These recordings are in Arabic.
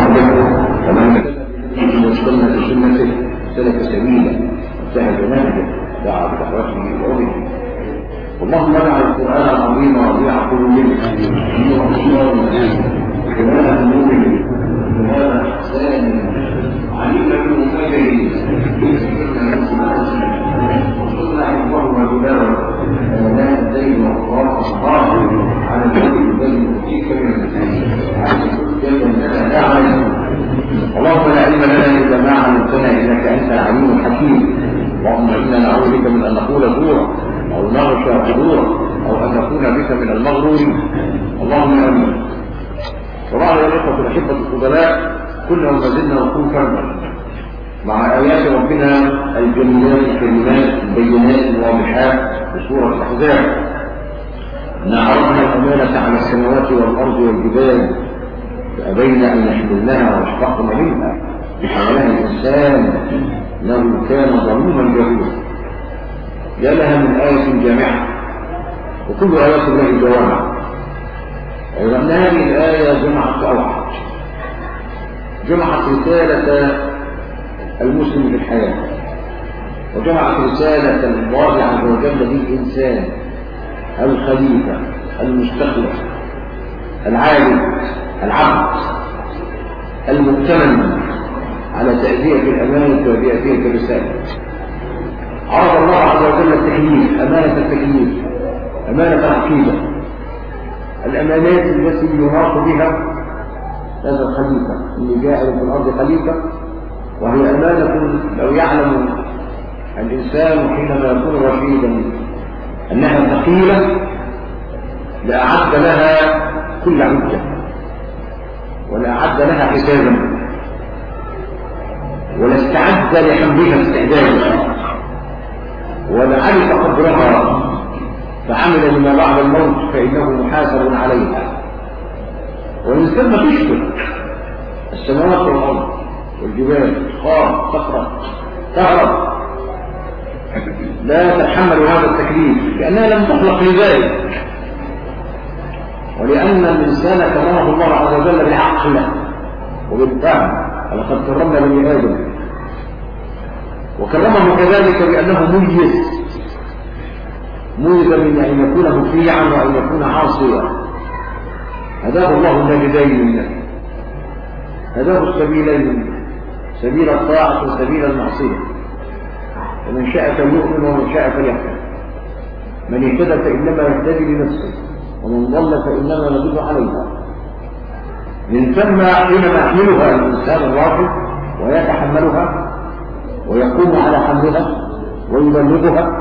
فضله ومن واستنى بسنته سلك سبيلا وانتهج نهجه دعا بدعوته وعمله. اللهم اجعل القران العظيم ربيع قلوبنا وحمايه همومنا وهذا احسان علينا بمفاجئه وصلنا حفظه وجلاله لا الدين والقرار الصالح على الذي يبين فيك من اللهم لا علم لنا الا ما علمتنا انك انت العليم الحكيم. اللهم انا نعوذ بك من ان نقول زورا او نغشى قدورا او ان نكون بك من المغرورين. اللهم امين. وبعد يا الاخوه الاحبه الفضلاء كنا وما زلنا نقول فردا مع ايات ربنا الجميلات الكريمات البينات الواضحات في سوره الاحزاب ان عرضنا الامانه على السماوات والارض والجبال فابين ان يحملنها واشفقن منها حملها الانسان انه كان ظلوما جهولا. يا لها من ايه جامعه وكل ايات الله جوامع. أيضا هذه الآية جمعت أوحد، جمعت رسالة المسلم في الحياة، وجمعت رسالة الله عز وجل للإنسان الخليفة المستخلف العالم العبد المؤتمن على تأدية الأمانة وتأدية الرسالة. عرض الله عز وجل التكليف، أمانة التكليف، أمانة العقيدة، الأمانات التي يناط بها هذا الخليفة اللي جاء في الأرض خليفة، وهي أمانة لو يعلم الإنسان حينما يكون رشيدا أنها ثقيلة لأعد لها كل عدة ولأعد لها حسابا ولاستعد لحملها استعدادا ولعرف قدرها فعمل لما بعد الموت فإنه محاسب عليها. والإنسان ما تشبه السماوات والأرض والجبال خار صخرة تهرب لا تتحمل هذا التكليف لأنها لم تخلق لذلك، ولأن الإنسان كرمه الله عز وجل بالعقل وبالفهم. ولقد كرمنا بني آدم، وكرمه كذلك بأنه ميز من أن يكون مطيعا وأن يكون عاصيا. هداه الله النجدين، هداه السبيلين، سبيل الطاعة وسبيل المعصية. ومن شاء فليؤمن ومن شاء فليكفر. من اهتدى فإنما يهتدي لنفسه ومن ضل فإنما يضل عليها. من ثم حينما يحملها الإنسان الواحد ويتحملها ويقوم على حملها ويبلغها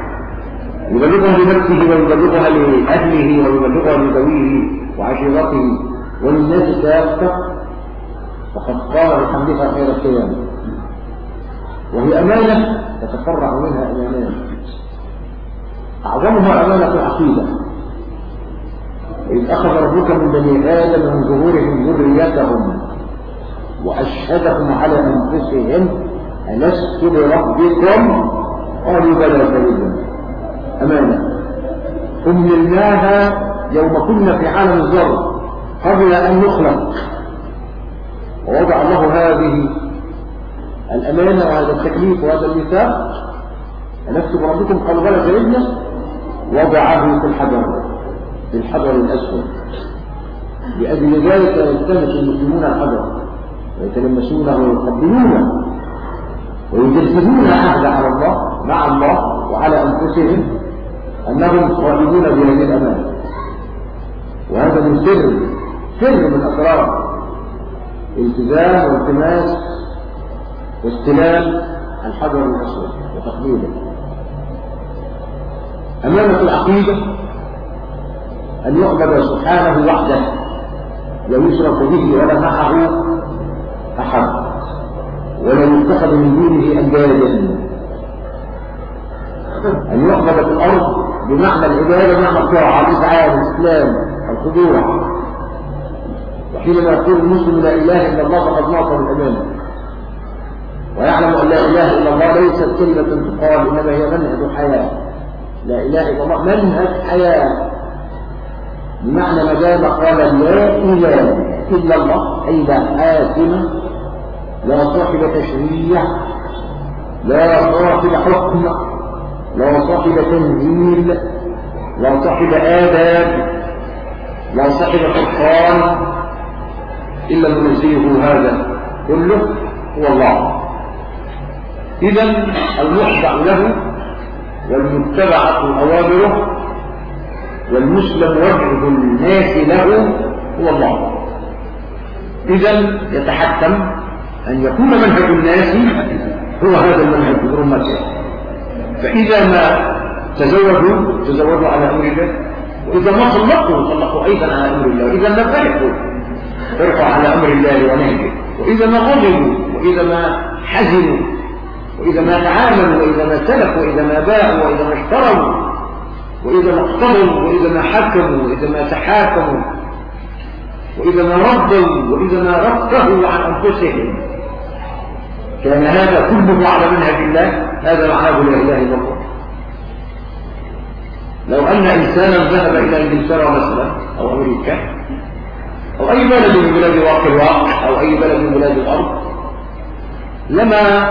لنفسه ويبلغها لأهله ويبلغها لذويه وعشيرته وللناس كافة، فقد قام بحملها خير القيامة. وهي أمانة تتفرع منها أمانات، أعظمها أمانة العقيدة. إذ أخذ ربك من بني آدم من ظهورهم ذريتهم وأشهدهم على أنفسهم ألست بربكم قالوا بلى شهدنا. أمانة أملناها يوم كنا في عالم الذر قبل أن نخلق، ووضع الله هذه الأمانة وهذا التكليف وهذا الميثاق ألست بربكم قالوا بلى شهدنا، وضعه في الحجر الأسود. لأجل ذلك يلتمس المسلمون الحجر ويتلمسونه ويقبلونه ويجسدون عهد على الله مع الله وعلى أنفسهم أنهم قائمون بهذه الأمانة. وهذا من سر من أسرار التزام والتماس واستلام الحجر الأسود وتقبيله. أمانة العقيدة أن يعبد سبحانه وحده لا يشرك به ولا معه أحد ولا يتخذ من دونه أندادا. أن يعبد في الأرض بمعنى العبادة بمعنى الطاعة الإسعاد الإسلام الخضوع. وحينما يقول المسلم لا إله إلا الله فقد ناصر الأمانة ويعلم أن لا إله إلا الله ليست كلمة تقال إنما هي منهج حياة. لا إله إلا الله منهج حياة بمعنى ما دام قال لا إله إلا الله أي لا حاكم، لا صاحب تشريع، لا صاحب حكم، لا صاحب تنزيل، لا صاحب آداب، لا صاحب فرقان إلا منزيه هذا كله هو الله. إذا المخضع له والمتبعة أوامره والمسلم وجه الناس له هو الله. إذا يتحتم أن يكون منهج الناس هو هذا المنهج برمته. فإذا ما تزوجوا على أمر الله، وإذا ما طلقوا أيضا على أمر الله، وإذا ما فرحوا على أمر الله ونهجه، وإذا ما غضبوا، وإذا ما حزنوا، وإذا ما تعاملوا، وإذا ما سلكوا، وإذا ما باعوا، وإذا ما اشتروا، وإذا ما اقتضوا، وإذا ما حكموا، وإذا ما تحاكموا، وإذا ما ردوا، وإذا ما رفهوا عن أنفسهم، كان هذا كله على منهج الله. هذا معناه لا إله إلا الله. لو أن إنسانا ذهب إلى إنجلترا مثلا أو أمريكا أو أي بلد من بلاد الواقع أو أي بلد من بلاد الأرض، لما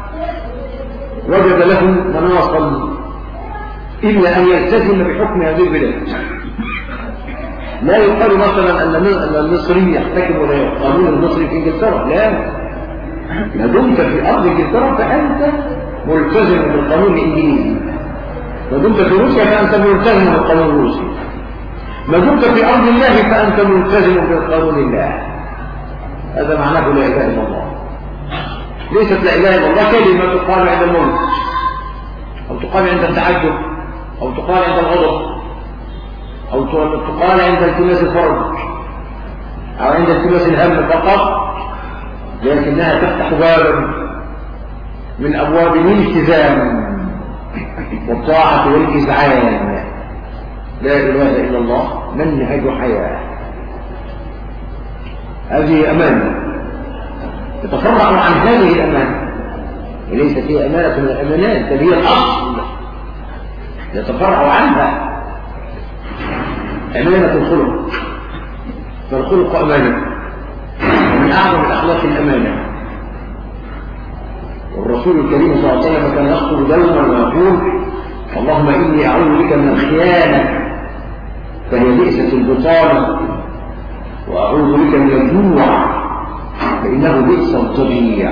وجد له مناصا إلا أن يلتزم بحكم هذه البلاد. لا يقال مثلا أن المصري يحتكم إلى القانون المصري في إنجلترا، لا، ما دمت في أرض إنجلترا فأنت ملتزم بالقانون الإنجليزي، ما دمت في روسيا فأنت ملتزم بالقانون الروسي، ما دمت في أرض الله فأنت ملتزم بقانون الله. هذا معناه لا إله إلا الله. ليست لا إله إلا الله كلمة تقال عند الموت، أو تقال عند التعجب، أو تقال عند الغضب، أو تقال عند التماس الفرج، أو عند التماس الهم فقط، لكنها تفتح بابا من أبواب الالتزام والطاعة والإذعان. لا إله إلا الله منهج حياة. هذه أمانة يتفرع عن هذه الأمانة، وليست هي أمانة من الأمانات، بل هي الأصل يتفرع عنها. أمانة الخلق، فالخلق أمانة، ومن أعظم الأخلاق الأمانة. والرسول الكريم صلى الله عليه وسلم كان يخطب دوما ويقول: اللهم إني أعوذ بك من الخيانة فهي بئست البطانة، وأعوذ بك من الجوع فإنه بئس الضجيع.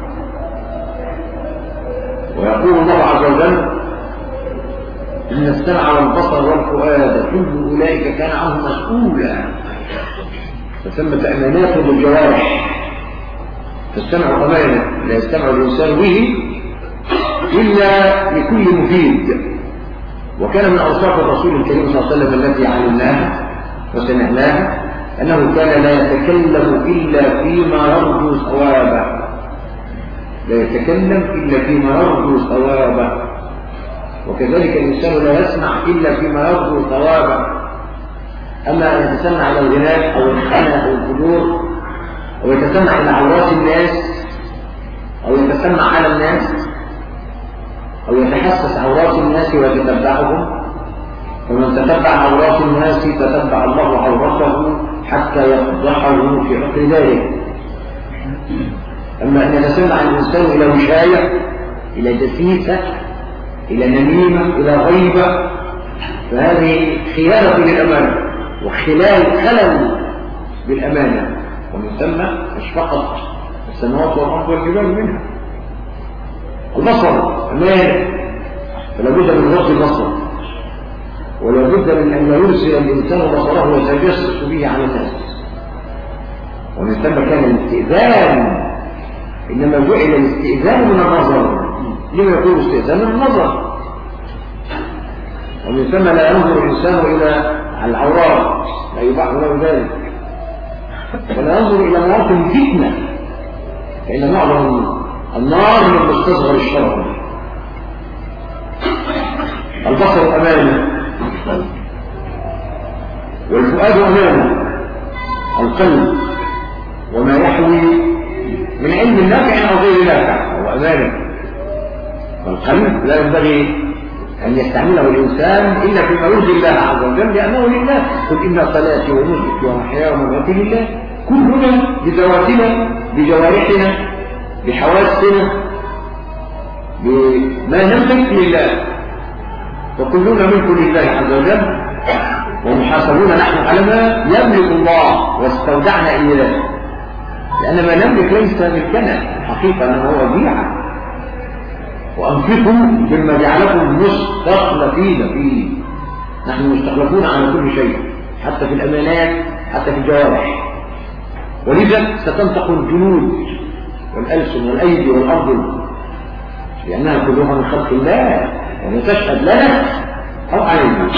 ويقول الله عز وجل: إن السمع والبصر والفؤاد كل أولئك كان عنه مسؤولا. فثمة أمانات للجوارح، فالسمع أمانة لا يستمع الإنسان به إلا لكل مفيد. وكان من أوصاف الرسول الكريم صلى الله عليه وسلم التي علمناها وسمعناها أنه كان لا يتكلم إلا فيما يرجو ثوابه، لا يتكلم إلا فيما يرجو ثوابه. وكذلك الإنسان لا يسمع إلا فيما يرجو ثوابه. أما أن يتسمع إلى الغناء أو الخنا أو الفجور، أو يتسمع إلى عورات الناس، أو يتسمع على الناس، أو يتحسس عورات الناس ويتتبعهم، ومن تتبع عورات الناس تتبع الله عورته حتى يفضحه في عقر ذلك. أما أن يتسمع الإنسان إلى وشاية، إلى دسيسة، إلى نميمة، إلى غيبة، فهذه خيانة للأمانة خلل بالأمانة، ومن ثم اشفقت السماوات والأرض والجبال منها. البصر أمانة، فلا بد من غض البصر، ولا بد من أن يرسل الإنسان بصره ويتجسس به على الناس. ومن ثم كان الاستئذان، إنما جعل الاستئذان من النظر. لما يقول استئذان من النظر؟ ومن ثم لا ينظر الإنسان إلى العورات، لا يباح له ذلك، ولا ينظر إلى مواطن الفتنة، فإن معظم النار من مستصغر الشر. البصر أمانة، والفؤاد أمانة، القلب وما يحوي من علم نافع أو غير نافع هو أمانة. فالقلب لا ينبغي أن يستعمله الإنسان إلا فيما يرضي الله عز وجل، لأنه لله. قل إن صلاتي ونسكي ومحياي ومماتي لله. كلنا بذواتنا بجوارحنا بحواسنا بما نملك لله، وكلنا ملك لله عز وجل، ومحاسبون نحن على ما يملك الله واستودعنا إياه، لأن ما نملك ليس ملكنا حقيقة، أنه هو وديعة. وأنفقوا مما جعلكم مستخلفين فيه. نحن مستخلفون على كل شيء، حتى في الأمانات، حتى في الجوارح. ولذا ستنطق الجنود والألسن والأيدي والأرض، لأنها كلها من خلق الله وتشهد لنا أو علينا.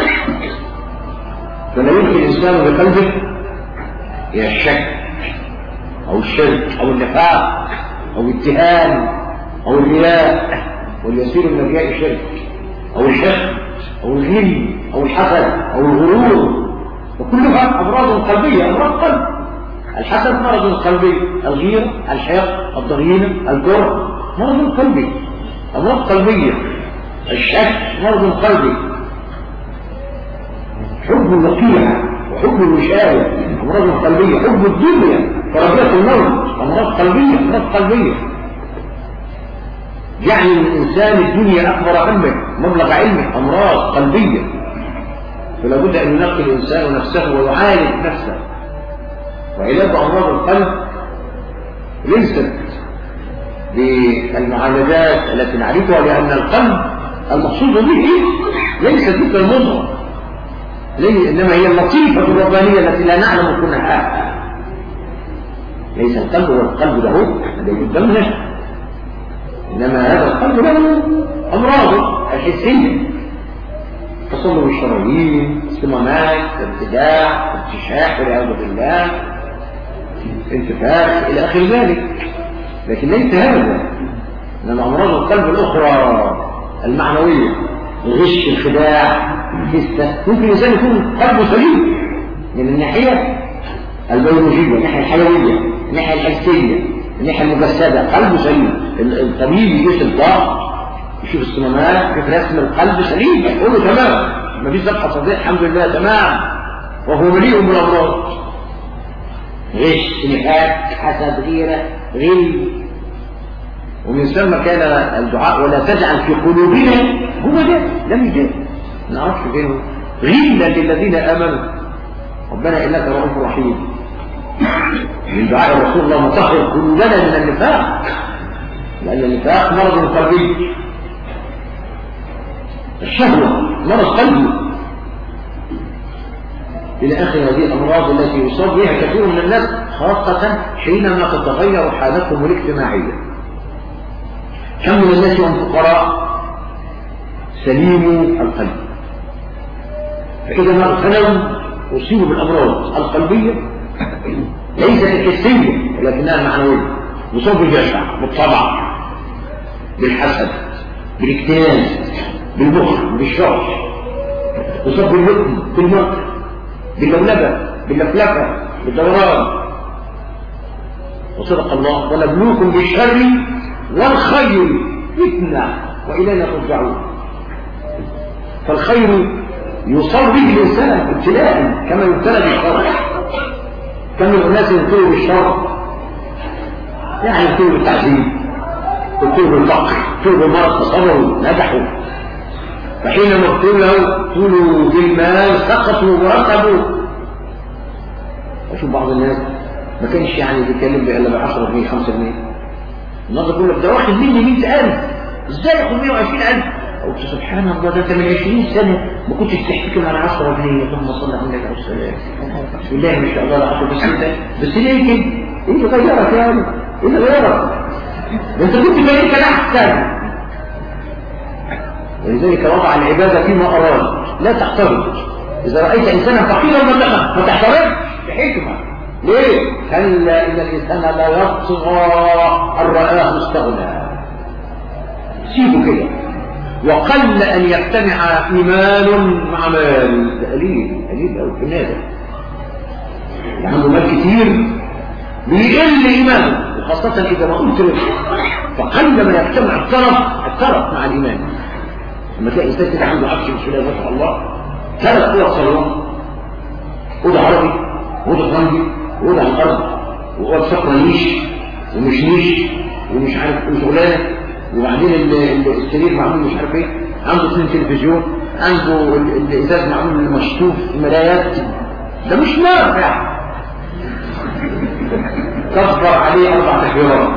فلا يمكن الإنسان بقلبه إلى الشك أو الشرك أو النفاق أو الاتهام أو الرياء، واليسير من الرياء شرك، أو الحقد أو الغل أو الحسد أو الغرور، وكلها أمراض قلبية، أمراض قلب. الحسد مرض قلبي، الغيرة، الحقد، الضغينة، الكره مرض قلبي، أمراض قلبية. الشك مرض قلبي. حب الوقيعة وحب الوشاية أمراض قلبية. حب الدنيا فرجاء الموت أمراض قلبية، أمراض قلبية. يعني الإنسان الدنيا أكبر همه، مبلغ علمه، أمراض قلبية. فلا بد أن ينقي الإنسان نفسه ويعالج نفسه. وعلاج أمراض القلب ليست بالمعالجات التي نعرفها، لأن القلب المقصود به ليس تلك المضغة، إنما هي اللطيفة الربانية التي لا نعلم كنهاها. ليس القلب هو القلب له الذي قدامنا، إنما هذا القلب له أمراضه الحسية، تصلب الشرايين، صمامات، ارتجاع، ارتشاح والعياذ بالله، انتفاخ إلى آخر ذلك. لكن ليس هذا، إنما أمراض القلب الأخرى المعنوية، الغش، الخداع، الكسة. ممكن الإنسان يكون قلبه سليم من الناحية البيولوجية، الناحية الحيوية، الناحية الحسية، الناحية المجسدة، قلبه سليم. الطبيب يقيس الضغط، يشوف الصمامات، يشوف رسم القلب سليم، يقول له تمام، مفيش ذبحة صديق، الحمد لله تمام، وهو مليء بالأمراض. غش، نفاق، حسد، غيرة، غل. ومن ثم كان الدعاء ولا تجعل في قلوبنا، هو ده لم يجد، ما نعرفش فين. غلا للذين آمنوا ربنا إنك رؤوف رحيم. من دعاء الرسول اللهم طهر قلوبنا من النفاق، لأن النفاق مرض قلبي. الشهوة مرض قلبي، إلى آخر هذه الأمراض التي يصاب بها كثير من الناس، خاصة حينما تتغير حالتهم الاجتماعية. كم من الناس هم فقراء سليموا القلب، فإذا ما اغتنوا أصيبوا بالأمراض القلبية، ليست الحسية ولكنها المعنوية. يصاب بالجشع، بالطبع، بالحسد، بالاكتناز، بالبخل، بالشر. يصاب باللؤم، بالمكر، باللولبة، باللفلفة، بالدوران. وصدق الله: ونبلوكم بالشر والخير فتنة وإلينا ترجعون. فالخير يصاب به الإنسان ابتلاء كما يبتلى بالشر. كم من الناس يبتلوا بالشر، يعني يبتلوا بالتعذيب، يبتلوا بالفقر، يبتلوا بالمرض، فصبروا نجحوا. فحينما ابتلوا بالمال سقطوا ورقبوا. أشوف بعض الناس ما كانش يعني بيتكلم إلا ب 10 جنيه 5 جنيه، النهارده يقول لك ده واخد مني 100,000، ازاي ياخد 120,000؟ قلت سبحان الله، ده انت من 20 سنه ما كنتش تحتكم على 10 جنيه. اللهم صل على النبي عليه الصلاه والسلام. بسم الله ما شاء الله لا قوه الا بالله. بس ليه كده؟ ايه اللي غيرك يا ولد؟ ايه اللي غيرك؟ ده انت كنت فاكر كان احسن. ولذلك وضع العباده فيما اراد، لا تحترم. اذا رايت انسانا فقيرا ما تحترمش بحكمه. ليه؟ كلا ان الانسان لا يطغى ان رآه استغنى. سيبه كده. وقل ان يجتمع ايمان مع مال، ده قليل قوي في النادي. اللي عنده مال كتير بيقل ايمانه، وخاصه اذا ما قلت له. فقل ما يجتمع الطرف مع الايمان. لما تلاقي انسان كده عنده عفش بسم الله ما شاء الله، 3 اوض صالون، اوضه عربي واوضه فرنجي واوضه على الارض واوضه صفرا نيش ومش نيش ومش عارف ايه شغلانه، وبعدين السرير معمول مش عارف ايه، عنده 2 تلفزيون، عنده الازاز معمول مشطوف مرايات. ده مش نافع. كبر عليه 4 تكبيرات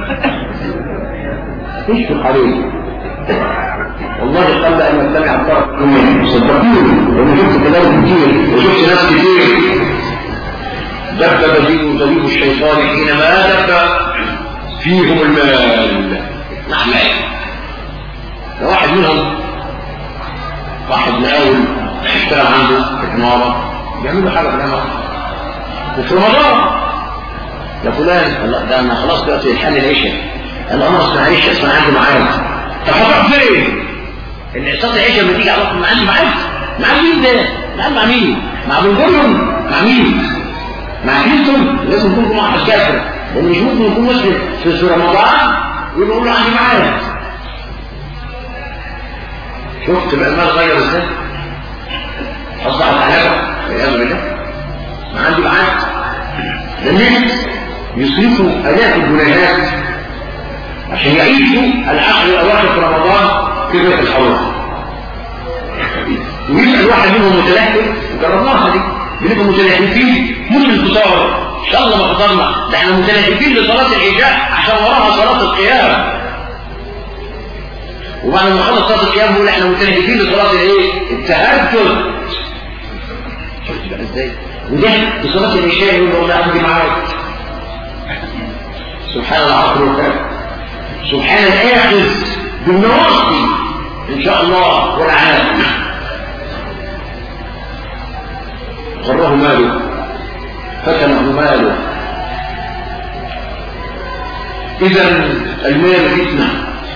اشفق عليه. والله قبل ان يستمع الطرف صدقوني، وانا شفت كلام كتير وشفت ناس كتير دب دبيب الشيطان حينما دب فيهم المال. نعم، ده واحد منهم، واحد مقاول اشتغل عنده في العمارة، بيعمل له حاجة في العمارة وفي رمضان يا فلان ده انا خلاص دلوقتي الحل العشاء، الامر اسمها عشاء، اسمها عندي معاد. طب هتروح فين؟ ان صلاه العشاء لما تيجي على طول عندي معاد. مع مين ده؟ معاد مع مين؟ مع بنجرهم؟ مع مين؟ مع كلينتون؟ لازم يكون مع الكافر، لان مش ممكن يكون مسلم في رمضان ويقول له عندي معاد. شفت بقى المال غير ازاي؟ اصبحت علاقه والعياذ بالله. ما عندي معاد. الناس يصرفوا آلاف الجنيهات عشان يعيشوا العشر الأواخر في رمضان في بيت الحرام. ويسأل واحد منهم متلهف، وجربناها دي، بنبقى متلهفين مش الفطار، إن شاء الله ما فطرنا، ده احنا متلهفين لصلاة العشاء عشان وراها صلاة القيام. وبعد ما نخلص صلاة القيام نقول احنا متلهفين لصلاة الايه؟ التهجد. شفت بقى ازاي؟ وده بصلاة العشاء يقول له لا عندي معاك. سبحان العقل والكلام، سبحان الآخذ بالنواصي إن شاء الله والعافية. غره ماله فتنه ماله. إذا المال فتنة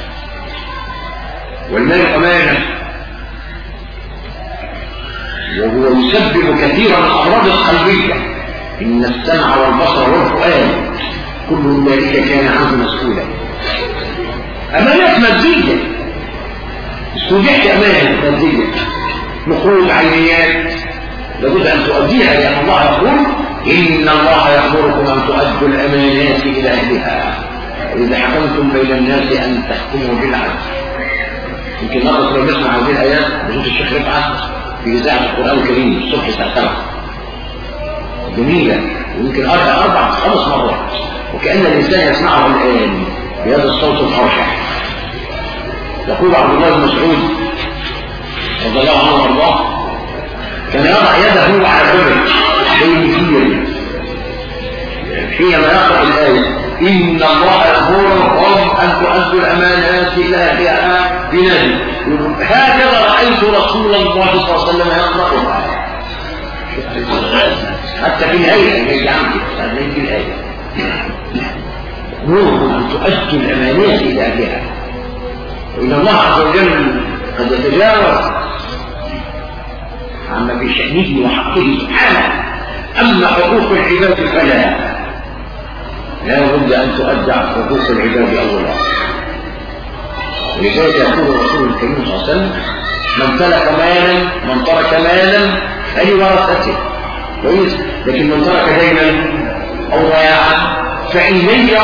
والمال أمانة، وهو يسبب كثيرا من الأمراض القلبية. إن السمع والبصر والفؤاد كل ذلك كان عنه مسؤولا. أمانات مادية، استودعت أمانة مادية، نقود عينيات لابد أن تؤديها، لأن الله يقول إن الله يأمركم أن تؤدوا الأمانات إلى أهلها وإذا حكمتم بين الناس أن تحكموا بالعدل. يمكن مرة لو نسمع هذه الآيات بصوت الشيخ رفعت في إذاعة القرآن الكريم الصبح الساعة 7 جميلة، ويمكن 4 5 مرات، وكأن الإنسان يسمعه الآن بهذا الصوت الخاشع. يقول عبد الله بن مسعود رضي الله عنه وارضاه كان يضع يده على فمه بين حينما يقرأ الآية إن الله يأمركم أن تؤدوا الأمانات إلى أهلها بنادي. هكذا رأيت رسول الله صلى الله عليه وسلم يقرأها حتى في الآية يجي عندي هذا يجي الآية يأمركم أن تؤدوا الأمانات إلى أهلها. وإن الله عز وجل قد يتجاوز عما في شأنه وحقه سبحانه. أما حقوق العباد فلا بد أن تؤدى حقوق العباد أولا. ولذلك يقول الرسول الكريم صلى الله عليه وسلم من ترك مالا فلورثته كويس، لكن من ترك دينا أو ضياعا فإليه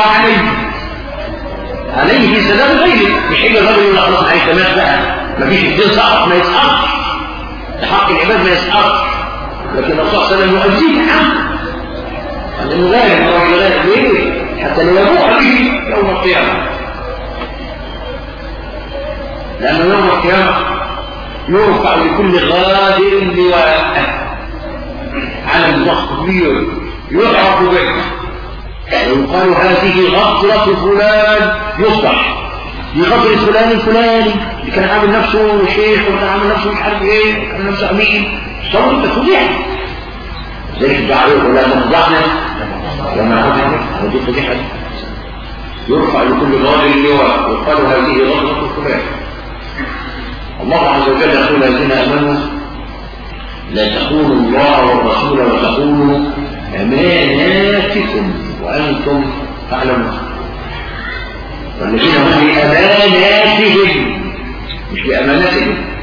عليه سلام غيره. مش حاجة الرجل يقول خلاص عايز تمام بقى مفيش الدين سقط ما يسقطش، حق العباد ما يسقطش، لكن الرسول صلى الله عليه وسلم يؤديه عنه لأنه غير ليه حتى لو يروح به يوم القيامة، لأنه يوم القيامة يرفع لكل غادر لواء علم ضخم كبير يعرف به ويقال هذه غفرة فلان يصبح بغفر فلان الفلاني اللي كان عامل نفسه شيخ وكان عامل نفسه مش عارف ايه وكان نفسه امين صوت التفضيح زي الدعاء ولا تفضحنا وما عرفنا ودي تفضيحة يرفع لكل غادر لواء ويقال هذه غفرة فلان. الله عز وجل يقول الذين امنوا لا تخونوا الله والرسول وتخونوا اماناتكم وانتم تعلمون. والذين هم باماناتهم مش باماناتهم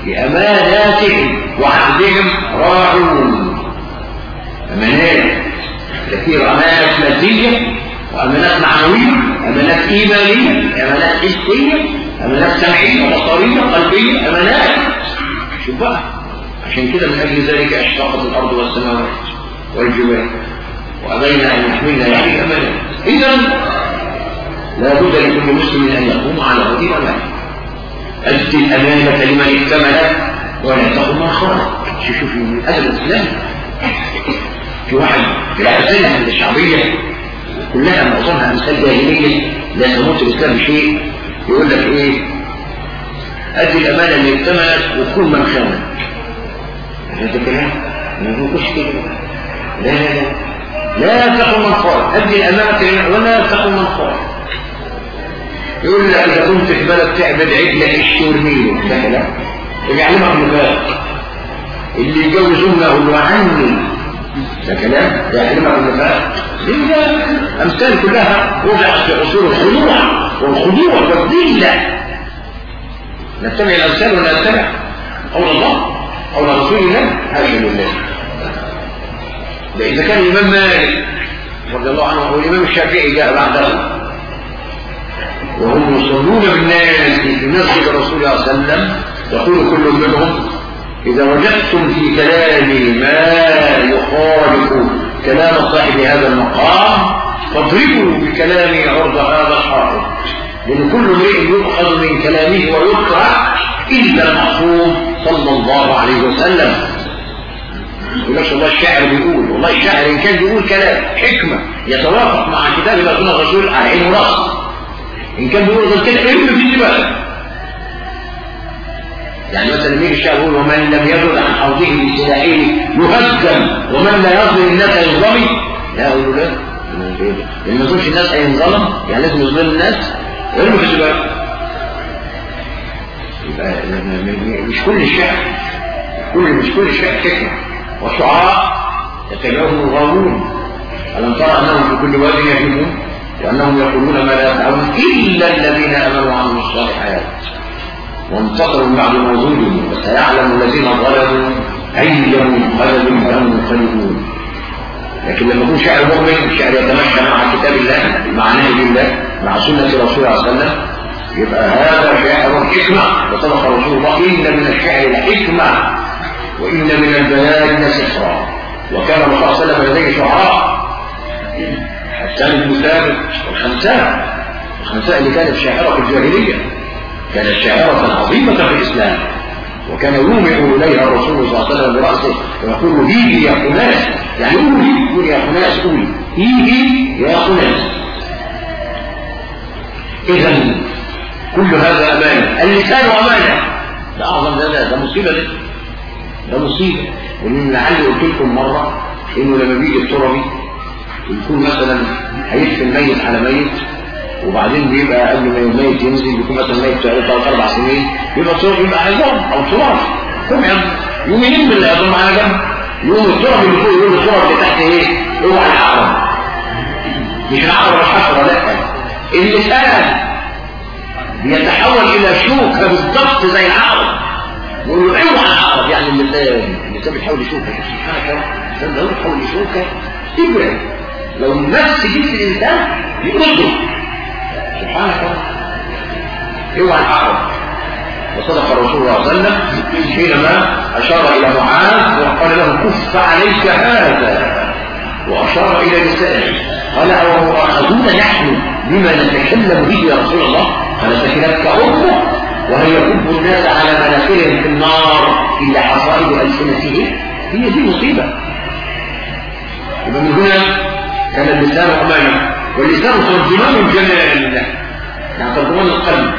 بأماناتهم وعهدهم راعون. أمانات كثير، أمانات مادية وأمانات معنوية، أمانات إيمانية، أمانات حسية، أمانات سمعية بصرية قلبية، أمانات. شوف بقى، عشان كده من أجل ذلك أشرقت الأرض والسماوات والجبال وأبينا أن يحملنا هذه الأمانات. إذن لا بد لكل مسلم أن يقوم على هذه الأمانة. أدي الأمانة لمن ائتمنك ولا تقل من خانك. شوف الأدب الإسلامي. في واحد في الأمثلة من الشعبية كلها معظمها أمثال جاهلية لا تموت الإسلام بشيء، يقول لك إيه؟ أدي الأمانة اللي ائتمنك وكل من خانك. هذا كلام ما يقولش كده. لا لا لا، لا تقل من خانك، أدي الأمانة ولا تقل من خانك. يقول لك إذا كنت في بلد تعبد عجلة الشورميل، ده كلام يعلمك النفاق. اللي يجوزون يقول له عني، ده كلام يعلمك النفاق. هي أمثال كلها وضعت في أصول الخضوع والخضوع والذلة. نتبع الأمثال ولا نتبع قول الله قول رسول الله؟ حاشا لله. إذا كان الإمام مالك رضي الله عنه والإمام الشافعي جاء بعده وهم يصلون بالناس في مسجد الرسول صلى الله عليه وسلم، يقول كل منهم: إذا وجدتم في كلامي ما يخالف كلام صاحب هذا المقام فاضربوا بكلامي عرض هذا الحائط، لأن كل امرئ يؤخذ من كلامه ويكره إلا المعصوم صلى الله عليه وسلم. يقول لك والله الشاعر بيقول، والله الشاعر إن كان بيقول كلام حكمة يتوافق مع كتاب الله الرسول على عين ورأس، إن كان بيقول ذلك كده علم في الجبال. يعني مثلا مين الشاعر يقول: ومن لم يجد عن حوضه بسلاحه يهزم ومن لا يظلم الناس يظلم. لا أقول له لا، لأن ما يظلمش الناس هينظلم، يعني لازم يظلم الناس. علم في الجبال. مش كل الشعر مش كل الشعر حكمة. والشعراء يتبعهم الغاوون. ألم ترى أنهم في كل واد يهيمون وأنهم يقولون ما لا يفعلون إلا الذين آمنوا وعملوا الصالحات وانتصروا بعد موجودهم وسيعلم الذين ظلموا أي منقلب هم منقلبون. لكن لما يكون شاعر مؤمن، الشاعر يتمشى مع كتاب الله مع نهج الله مع سنة رسول الله صلى الله عليه وسلم، يبقى هذا شاعر حكمة. وصدق رسول الله: إن من الشعر لحكمة وإن من البيان لسحرا. وكان الرسول صلى الله عليه وسلم لديه شعراء، حسان بن ثابت والخنساء اللي كانت شاعرة في الجاهلية، كانت شاعرة عظيمة في الإسلام، وكان يومئ إليها الرسول صلى الله عليه وسلم برأسه ويقول: هيجي يا خناس، يعني قول يا خناس، قول هيجي يا خناس. إذن كل هذا أمانة. اللسان أمانة، ده أعظم، ده مصيبة، ده مصيبة. ومن لعلي قلت لكم مرة إنه لما بيجي التربي يكون مثلا هيدفن ميت على ميت، وبعدين بيبقى قبل ما الميت ينزل بيكون مثلا ميت 3-4 سنين، يبقى التراب يبقى على جنب او تراب يوم ينم اللي يضم على جنب، يوم التراب اللي فوق يقول التراب اللي تحت ايه؟ اوعى العقرب. مش العقرب الحشره، لا، اللسان بيتحول الى شوكه بالضبط زي العقرب، يقول له اوعى العقرب. يعني اللسان بيحاول يشوكه، سبحانك، اللسان ده بيحاول يشوكه تبعد. لو نفس جنس الانسان يقصده، سبحانك، اوعى العقرب. وصدق الرسول صلى الله عليه وسلم حينما اشار الى معاذ وقال له: كف عليك هذا، واشار الى لسانه. قال: او مؤاخذون نحن بما نتكلم به يا رسول الله؟ قال: سكنتك امك وهي يكب الناس على مناخرهم في النار الا حصائد السنتهم. هي دي مصيبه. يبقى من هنا كان اللسان امانه، واللسان ترجمان الجمال، يعني ترجمان القلب.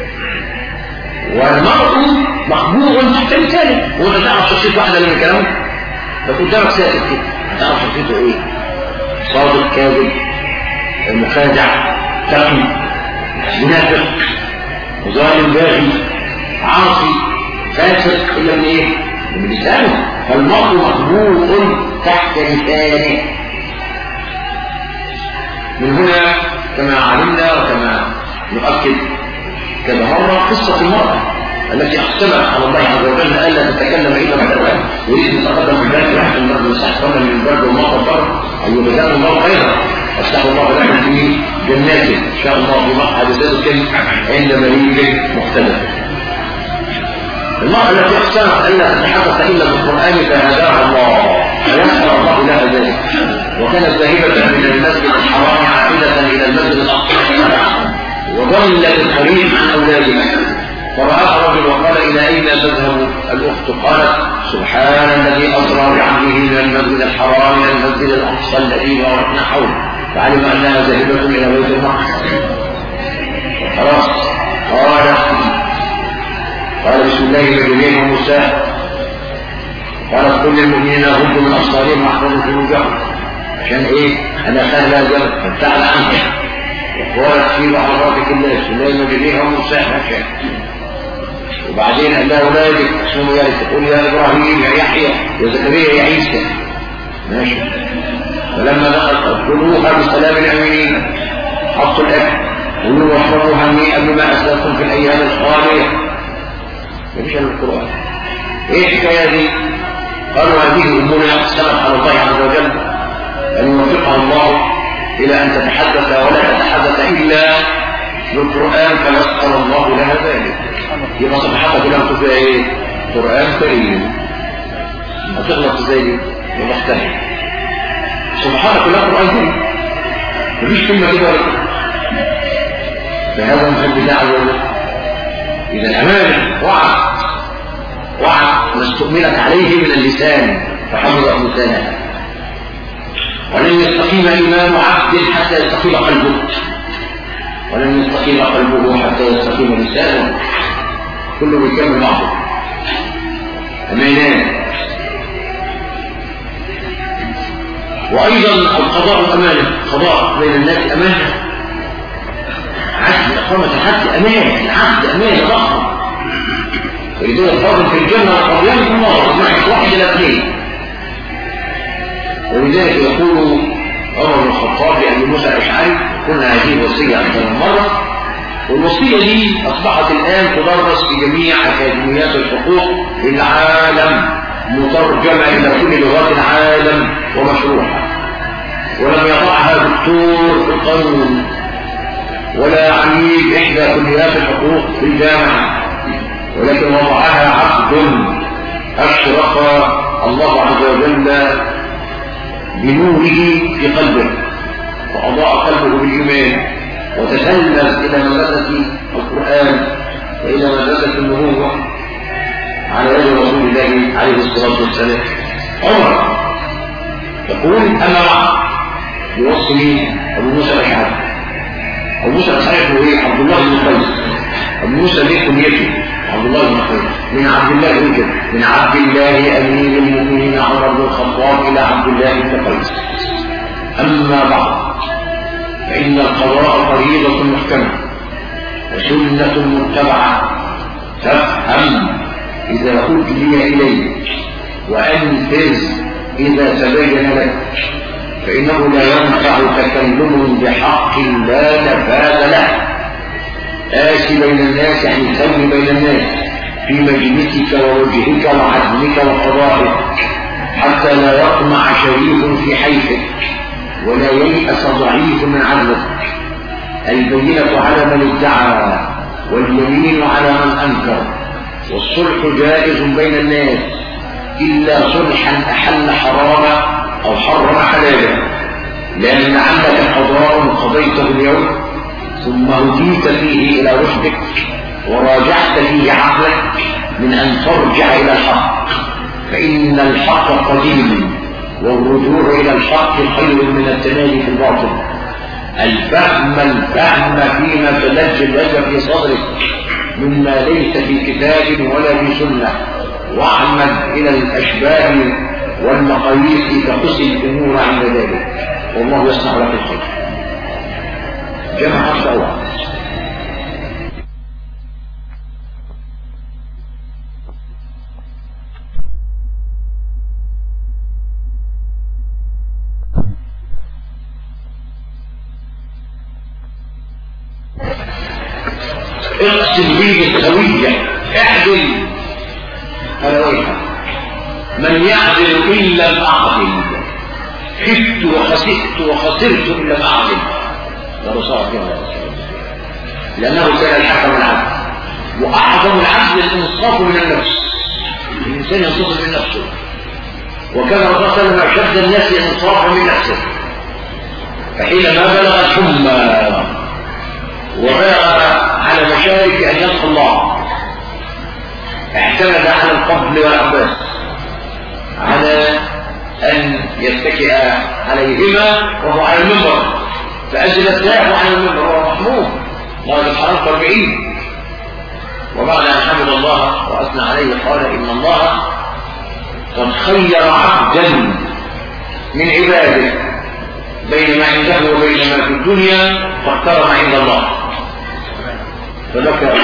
والمرء مخبوع تحت لسانه. وانت تعرف شخصيه واحده من كلامه؟ لو قدامك ساكت كده هتعرف شخصيته ايه؟ صادق، كاذب، مخادع، تقي، منافق، ظالم، باغي، عاصي، فاسق، الا من ايه؟ من لسانه. فالمرء مخبوع تحت لسانه. من هنا كما علمنا وكما نؤكد كذا مرة قصة المرأة التي أقسمت على الله عز وجل ألا تتكلم إلا بعد الوقت يريد أن يتقدم في البلد واحد من البلد يستحقون من البلد ومطر أن يبدأ الله خيرا أفتح الله لكم في جنات إن شاء الله في مقعد صدق عند مليك مختلف. المرأة التي أقسمت ألا تتحدث إلا بالقرآن فهداها الله فيسر الله لها ذلك، وكانت ذاهبة من المسجد الحرام عائدة إلى المسجد الأقصى وضلت الطريق عن أولادها، فرآها رجل وقال إلى أين تذهب الأخت؟ قالت سبحان الذي أسرى بعبده من المسجد الحرام إلى المسجد الأقصى الذي باركنا حوله، فعلم أنها ذاهبة إلى بيت المقدس. خلاص قال بسم الله مجرين ومرساه، قالت كل المؤمنين يغضوا من أبصارهم واحفظوا فروجهم عشان إيه؟ أنا خاهلها جبل فابتعد عنها، وقالت في بعضاتك الله بسم الله مجرين ومرساه ماشي. وبعدين قال لها أولادك اسمهم يا تقول يا إبراهيم يا يحيى يا زكريا يا عيسى ماشي. فلما دخلت ادخلوها بسلام آمنين، حطوا الأكل قولوا واشربوا هنيئا بما أسلفتم في الأيام الخالية. مفيش إلا القرآن. إيه الحكاية دي؟ قالوا هذه أمنا أقسمت على الله عز وجل أن يوفقها الله إلى أن تتحدث ولا تتحدث إلا بالقرآن فيسر الله لها ذلك. يبقى صفحتها كلها مكتوب فيها إيه؟ قرآن كريم. هتغلط إزاي دي؟ ومختلف. صفحتها كلها قرآن كريم. مفيش كلمة كده ولا كده. فهذا محب دعوة. إذا أمانة وعد ما استؤمنت عليه من اللسان فحفظ لسانه. ولن يستقيم إيمان عبد حتى يستقيم قلبه، ولن يستقيم قلبه حتى يستقيم لسانه. كله بيكمل بعضه. أمانات. وأيضا القضاء أمانة، قضاء بين الناس أمانة، عدل إقامة الحد أمانة، العبد أمانة ضخمة. ويقول الفاضل في الجنة والقضيان في النار من واحد إلى اثنين. ولذلك يقول عمر بن الخطاب لأبي موسى الأشعري قلنا هذه وصية أكثر من مرة، والوصية دي أصبحت الآن تدرس في جميع أكاديميات الحقوق في العالم، مترجمة إلى كل لغات العالم ومشروحة، ولم يضعها دكتور في القانون ولا عميد إحدى كليات الحقوق في الجامعة، ولكن وضعها عبد أشرق الله عز وجل بنوره في قلبه وأضاء قلبه بالإيمان، وتسلل إلى مدرسة القرآن وإلى مدرسة النبوة على يد رسول الله عليه الصلاة والسلام. عمر يقول أنا يوصي أبو موسى الأشعري. أبو موسى الأشعري هو إيه؟ عبد الله بن قيس. أبو موسى ليه كنيته عبد الله بن قيس، من عبد الله بن كده، من عبد الله أمير المؤمنين عمر بن الخطاب إلى عبد الله بن قيس. أما بعد فإن القضاء فريضة محكمة وسنة متبعة، فافهم إذا أدلي إليك وأنفذ إذا تبين لك، فإنه لا ينفع تكلم بحق لا نفاذ له. آسي بين الناس يعني سوي بين الناس في مجلسك ووجهك وعدلك وقضائك، حتى لا يطمع شريف في حيفك ولا ييأس ضعيف من عدلك. البينة على من ادعى واليمين على من أنكر، والصلح جائز بين الناس إلا صلحا أحل حراما أو حرم حلالا، لأن عندك قضاء قضيته اليوم ثم هديت فيه إلى رشدك وراجعت فيه عقلك من أن ترجع إلى الحق، فإن الحق قديم والرجوع إلى الحق خير من التنادي في الباطل. الفهم فيما تلج لك في صدرك مما ليس في كتاب ولا في سنة، واعمد إلى الأشباه والمقاييس فقس الأمور عند ذلك، والله يصنع لك الخير. جمع الدعوة. اقسم به السوية اعدل. هذا ويحك من يعدل إن لم أعدل، خفت وخسئت وخسرت إن لم أعدل. ده رسول الله لأنه كان الحكم العدل، وأعظم العدل الإنصاف من النفس، الإنسان ينتصف من نفسه، وكان الرسول صلى الله عليه وسلم أشد الناس إنصافا من نفسه. فحينما بلغ الحمى وبلغ على مشارك أن يلقى الله اعتمد على الفضل والعباس على أن يتكئ عليهما وهو على المنبر، فأجل ساعه على المنبر وهو محمود درجة الحرارة 40. وبعد أن حمد الله وأثنى عليه قال إن الله قد خير عبدا من عباده بين ما عنده وبين ما في الدنيا فاختار ما عند الله، فبكى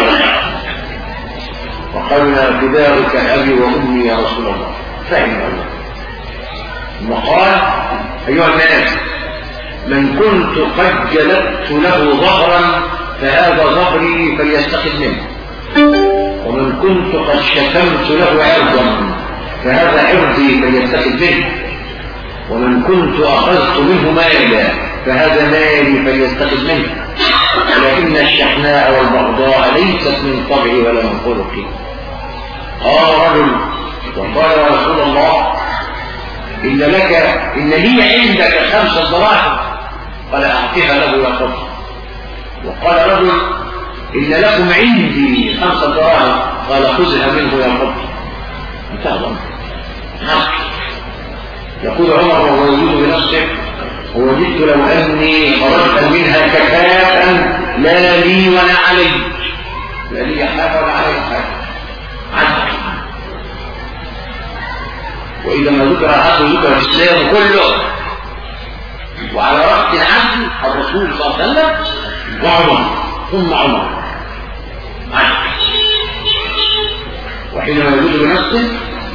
وقال فداك أبي وأمي يا رسول الله. فهم الله ثم قال أيها الناس من كنت قد جلدت له ظهرا فهذا ظهري فليستخد منه، ومن كنت قد شتمت له عرضا فهذا عرضي فليستخد منه، ومن كنت أخذت منه مالا فهذا مالي فليستخد منه، ولكن الشحناء والبغضاء ليست من طبعي ولا من خلقي. قال رجل وقال يا رسول الله إن لي عندك 5 دراهم، قال أعطيها له يا فضل. وقال رجل إن لكم عندي 5 دراهم، قال خذها منه يا فضل. انتهى. يقول عمر وهو يجد بنفسه ووجدت لو أني خرجت منها كفاء لا لي ولا علي، لا لي حاجة ولا علي حاجة، عدل. وإذا ما ذكر العدل ذكر الإسلام كله، وعلى رأس العدل الرسول صلى الله عليه وسلم وعمر ثم عمر عدل. وحينما يجد بنفسه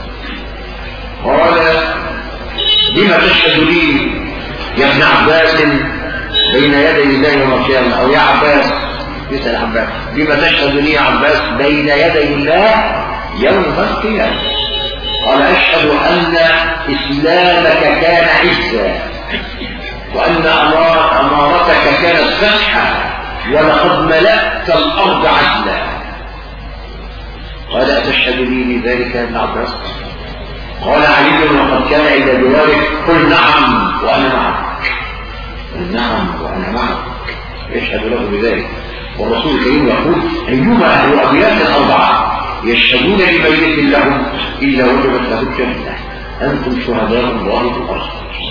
قال بما تشهد لي يا ابن عباس بين يدي الله يوم القيامة، أو يا عباس يسأل عباس بما تشهد لي يا عباس بين يدي الله يوم القيامة؟ قال أشهد أن إسلامك كان عزا، وأن أمارتك كانت فتحا، ولقد ملأت الأرض عدلا. قال أتشهد لي بذلك يا ابن عباس؟ قال علي وقد كان إلى جوارك قل نعم وأنا معك، قل نعم وأنا معك، يشهد له بذلك. والرسول الكريم يقول أيما أهل أبيات 4 يشهدون لميت لهم إلا وجبت له الجنة، أنتم شهداء الله في الأرض.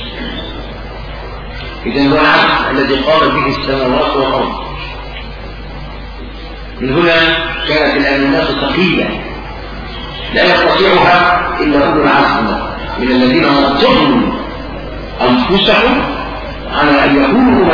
إذن هو العدل الذي قام به السماوات والأرض. من هنا كانت الأمانات ثقيلة لا يستطيعها إلا أولو العزم من الذين نضجوا أنفسهم على أن يكونوا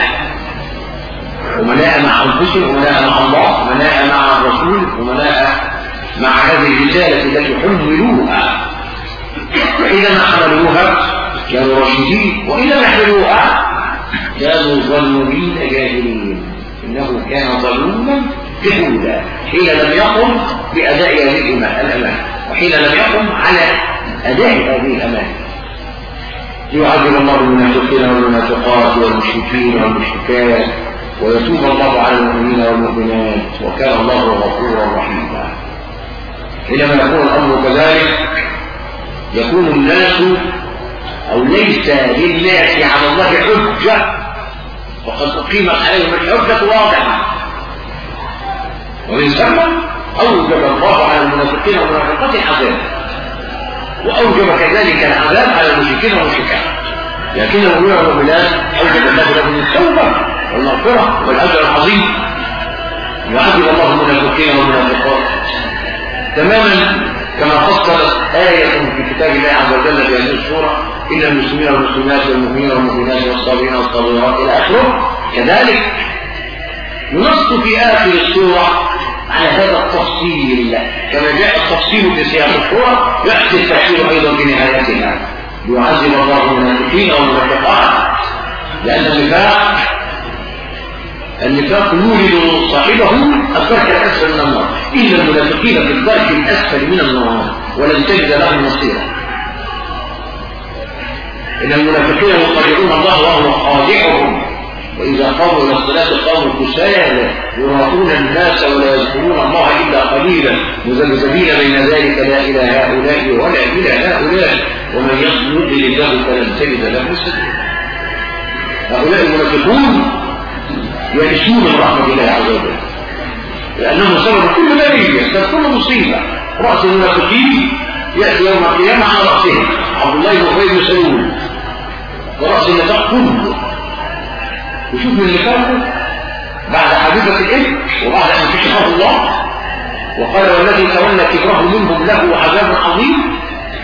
أمناء مع أنفسهم، أمناء مع الله، أمناء مع الرسول، أمناء مع هذه الرسالة التي حملوها. فإذا ما حملوها كانوا راشدين، وإذا ما حملوها كانوا ظلمين جاهلين. إنه كان ظلوما جهولا حين لم يقم بأداء هذه الأمانة، وحين لم يقم على أداء هذه الأمانة. يعذب الله المنافقين والمنافقات والمشركين والمشركات، ويتوب الله على المؤمنين والمؤمنات، وكان الله غفورا رحيما. حينما يكون الأمر كذلك يكون الناس أو ليس للناس على الله حجة، وقد أقيمت عليهم الحجة واضحة، ومن ثم أوجب الله على المنافقين والمنافقات العذاب، وأوجب كذلك العذاب على المشركين والمشركات. لكن المؤمنين والمؤمنات أوجب الله لهم التوبة والمغفرة والأجر العظيم. يعذب الله المنافقين والمنافقات تماما كما فصلت آية في كتاب الله عز وجل في هذه السورة إن المسلمين والمسلمات والمؤمنين والمؤمنات والصابرين والصابرات إلى آخره. كذلك ينص في آخر السورة على هذا التفصيل، كما جاء التفصيل في سياق السورة يأتي التفصيل أيضا في نهايتها. يعذب الله المنافقين والمنافقات، لأن النفاق النفاق يولد صاحبه الدرك الأسفل من النار، إلا المنافقين في الدرك الأسفل من النار ولن تجد لهم نصيرا. إن المنافقين يخادعون الله وهو خادعهم، وإذا قاموا إلى الصلاة قاموا كسالى يراءون الناس ولا يذكرون الله إلا قليلا مذبذبين بين ذلك لا إلى هؤلاء ولا إلى هؤلاء ومن يضلل الله فلن تجد له سبيلا. هؤلاء المنافقون يئسون من رحمة الله عز وجل، لأنهم سبب كل بلية، سبب كل مصيبة. رأس المنافقين يأتي يوم القيامة على رأسهم عبد الله بن أبي بن سلول، ورأس النفاق كله. وشوف من نفاقه بعد حادثة الإفك وبعد أن كشفه الله وقال والذي تولى كبره منهم له عذاب عظيم،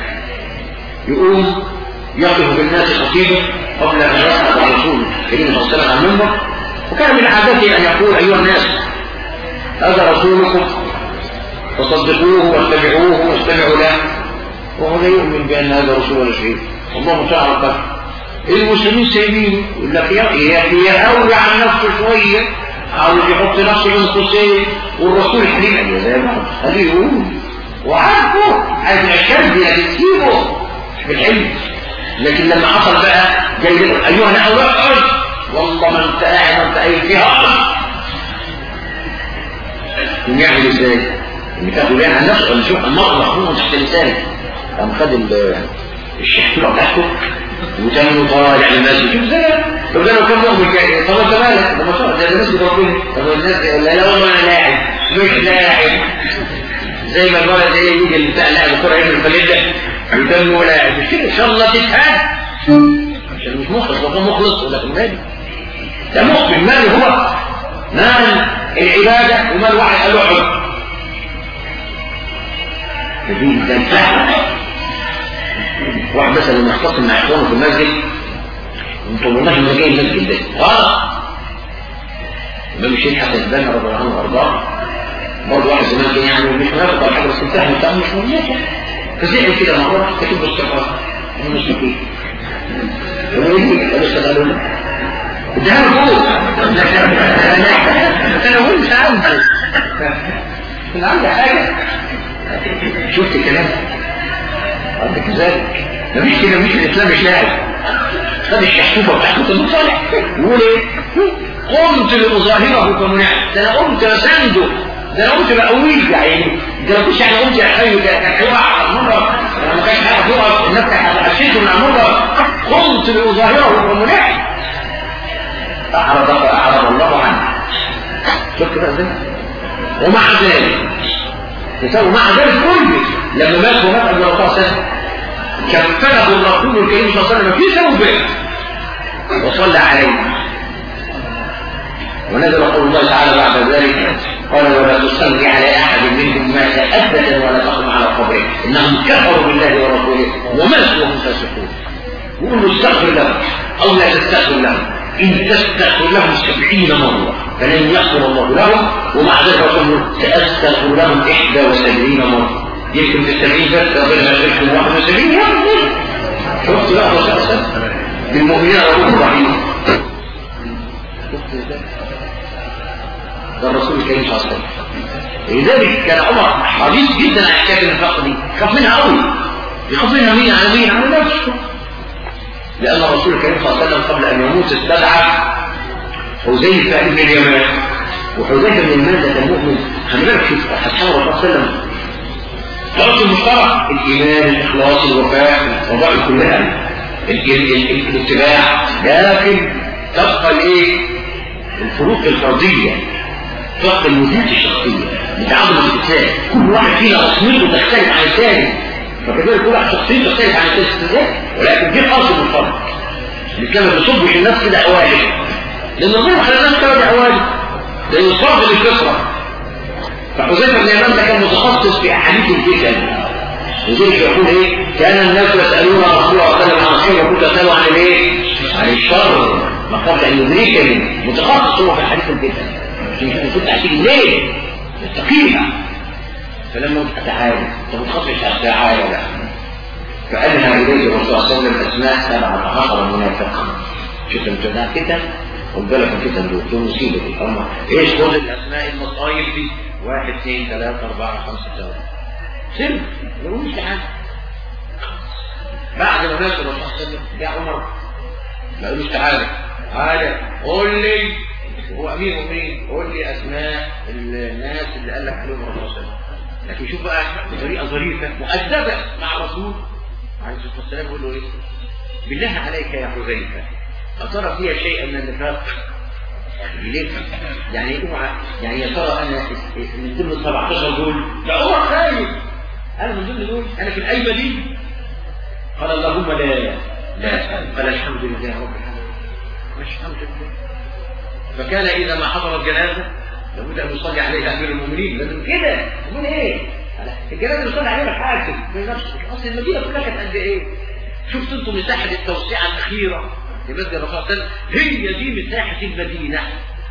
يقوم يقف بالناس خطيبا قبل أن يصعد الرسول الكريم صلى الله عليه وسلم عن المنبر، وكان من عادته أن يقول أيها الناس هذا رسولكم فصدقوه واتبعوه واستمعوا له، وهو لا يؤمن بأن هذا رسول ولا شيء، الله تعالى قال المسلمين سايبينه يقول لك يا أولى عن نفسه شوية، عاوز يحط نفسه بين قوسين والرسول الكريم قال له زي ما هذه يقول وعارفه عايز الكلب تسيبه بالحلم. لكن لما حصل بقى جاي يقول أيها الأولاد والله ما انت قاعد انت قايل فيها يعمل ازاي؟ اللي كانوا بيان عن نفسه اللي شوف المرض مخبوط تحت لسانه، قام خد الشحتوره بتاعته وتاني طالع للمسجد. شوف زي لو ده لو كان مؤمن كده طب انت مالك لما صار ده مسجد ربنا، طب الناس لا والله انا لاعب مش لاعب، زي ما الولد يجي اللي بتاع لاعب الكوره يعمل الفليده ويدمه لاعب مش كده ان شاء الله تتهان عشان مش مخلص. لو كان مخلص ولا كان مالي ده مؤمن ماله هو مال العباده ومال واحد قال له حب جديد ده انتهى. واحد مثلا لما يختصم مع اخوانه في المسجد انتم والله ما جاي المسجد ده غلط. الامام الشيخ حسن البنا رضي الله عنه وارضاه برضه واحد زمان كان يعني مش منافق ولا حاجه بس انتهى بتاع مش منافق فزعل كده مره كتب الصحافه انا مش فاكر يقول لي انا اشتغلوا ده هو انا قلت عندي حاجه شفت الكلام عندك ذلك مفيش كده مش الاسلام مش لاعب. خد الشحتوفه بتاعته المصالح يقول ايه قمت لأظاهره فمنعت، ده انا قمت اسنده، ده انا قمت بقويه يعني ده انا كنتش يعني قمت يا حي كان هيقع المره انا ما كانش حاجه تقف الناس هتحشيته من المره قمت لأظاهره فمنعت اعرض الله عنه. شوف كده ازاي ومع ذلك يساوي مع ذلك كله لما مات ومات قبل 14 سنه كفله الرسول الكريم صلى الله عليه وسلم في ثوبه وصلى عليه ونزل قول الله تعالى بعد ذلك قال ولا تصلي على احد منهم مات ابدا ولا تقم على قبره انهم كفروا بالله ورسوله وماتوا وهم فاسقون. يقول له استغفر لهم او لا تستغفر لهم ان تستغفر لهم 70 مره فلن يغفر الله لهم ومع ذلك يقول ساستغفر لهم 71 مره يمكن في 70 بس ربنا يغفر 71 يوم. شفت بقى الرسول صلى الله عليه وسلم بالمؤمنين رؤوف رحيم. ده الرسول الكريم صلى الله عليه وسلم. لذلك كان عمر حريص جدا على حكايه النفاق دي، خاف منها قوي. يخاف منها مين؟ على مين؟ على نفسه. لان الرسول الكريم صلى الله عليه وسلم قبل ان يموت استدعى حذيفه بن اليمان، وحذيفه بن اليمان ده كان مؤمن. خلي بالك شوف اصحاب الرسول صلى الله عليه وسلم درس المشترك الايمان الاخلاص الوفاء الفضائل كلها الاتباع، لكن تبقى الايه؟ الفروق الفرديه، تبقى الميزات الشخصيه بتعامل الانسان. كل واحد فينا تصميمه تختلف عن الثاني، فكذلك كل واحد شخصيته تختلف عن الثاني، ولكن دي خاصه بالفرد. الاسلام ما بيصبش الناس كده اوالد، لان الظروف خلى الناس كده اوالد، لان الصبر للكثره. فحذيفه بن اليمان ده كان متخصص في احاديث الفتن، وذلك يقول ايه؟ كان الناس يسالون رسول الله صلى الله عليه وسلم عن الخير وكنت اساله عن الايه؟ عن الشر ما قبل ان يدركني. متخصص هو في احاديث الفتن عشان يشوف الفتن هتيجي ليه؟ يستقيمها. فلما قلت تعالى انت متخصص تعالى لا فأنهى إليه الرسول صلى الله عليه وسلم أسماء 17 منافقا. شوف انت ده كده خد بالك من كده دول مصيبه دي. ايش خد الاسماء المصايب دي 1 2 3 4 5 6 سر ما مش حاجه. بعد ما مات الرسول صلى الله عليه وسلم جاء عمر ما قالوش تعالى قول لي، هو امير المؤمنين، قول لي اسماء الناس اللي قال لك عليهم الرسول صلى الله عليه وسلم. لكن شوف بقى بطريقه ظريفه مؤدبه مع الرسول عليه الصلاه والسلام، يقول له ايه؟ بالله عليك يا حذيفه أترى فيها شيئا من النفاق؟ ليه؟ يعني اوعى يعني يا ترى انا من ضمن 17 دول ده عمر خايف، انا من ضمن دول، انا في القايمه دي؟ قال اللهم لا قال الحمد لله رب العالمين، مش الحمد لله. فكان اذا ما حضر الجنازه لابد ان يصلي عليها امير المؤمنين، لازم كده. يقول ايه؟ الجنازه يصلي عليها الحاكم في نفسه. اصل المدينه كلها كانت قد ايه؟ شفتوا انتم مساحه التوسعه الاخيره في مسجد الرسول صلى الله عليه وسلم، هي دي مساحه المدينه.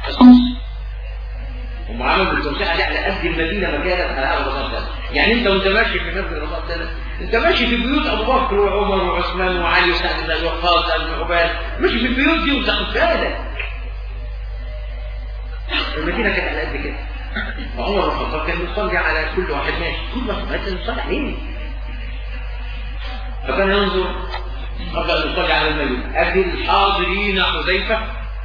هم عملوا التوسعه دي على قد المدينه مكانت على الرسول صلى الله عليه وسلم. يعني انت وانت ماشي في مسجد الرسول صلى الله عليه وسلم، انت ماشي في بيوت ابو بكر وعمر وعثمان وعلي وسعد بن ابي وقاص وابن عباد، ماشي في البيوت دي وتاخد بالك. المدينه كانت على قد كده. فعمر بن الخطاب كان يصلي على كل واحد ماشي، كل واحد ماشي يصلي عليه. فكان ينظر قبل ان يصلي على الميت أفي الحاضرين حذيفه؟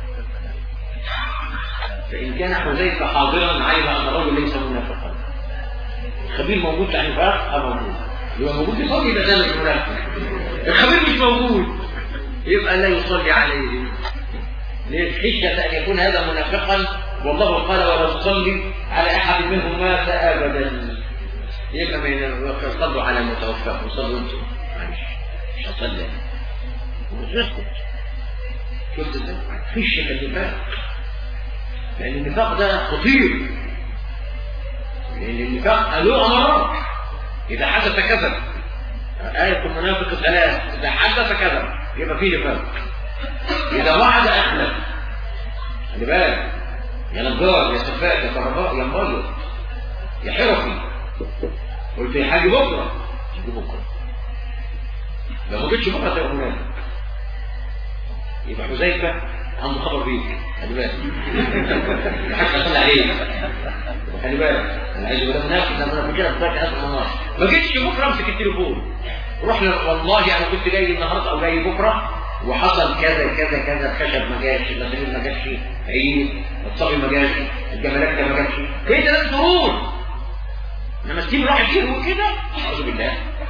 فان كان حذيفه حاضرا علم ان الرجل ليس منافقا. الخبير موجود في النفاق؟ موجود. يبقى موجود يصلي يبقى ده مش منافق. الخبير مش موجود يبقى لا يصلي عليه. خشيه ان يكون هذا منافقا، والله قال ولا تصلي على احد منهم مات ابدا. يبقى ما يصلوا على المتوفى، وصلوا انتم معلش مش هصلي وتسكت. شفت ازاي؟ خشيه النفاق، لان النفاق ده خطير. لان النفاق له امرات، اذا حدث كذب. آية المنافق 3 اذا حدث كذب يبقى فيه نفاق، اذا وعد اخلف. خلي بالك يا نجار يا سفاك يا كهرباء يا مبيض يا حرفي، قلت يا حاجه بكره تيجي بكره، لو ما جيتش بكره تبقى منافق. يبقى حذيفه عنده خبر بيك، خلي بالك حتى اصلي عليه، خلي بالك انا عايز اقول منافق ده منافق كده بتاعك اسمه النار. ما جيتش بكره امسك التليفون روح والله انا كنت جاي النهارده او جاي بكره وحصل كذا كذا كذا، الخشب ما جاش، المسامير ما جاتش، عيد الصبي ما جاش، الجمالات ما جاتش، كده لازم تقول. انما تسيب الواحد يقول كده اعوذ بالله.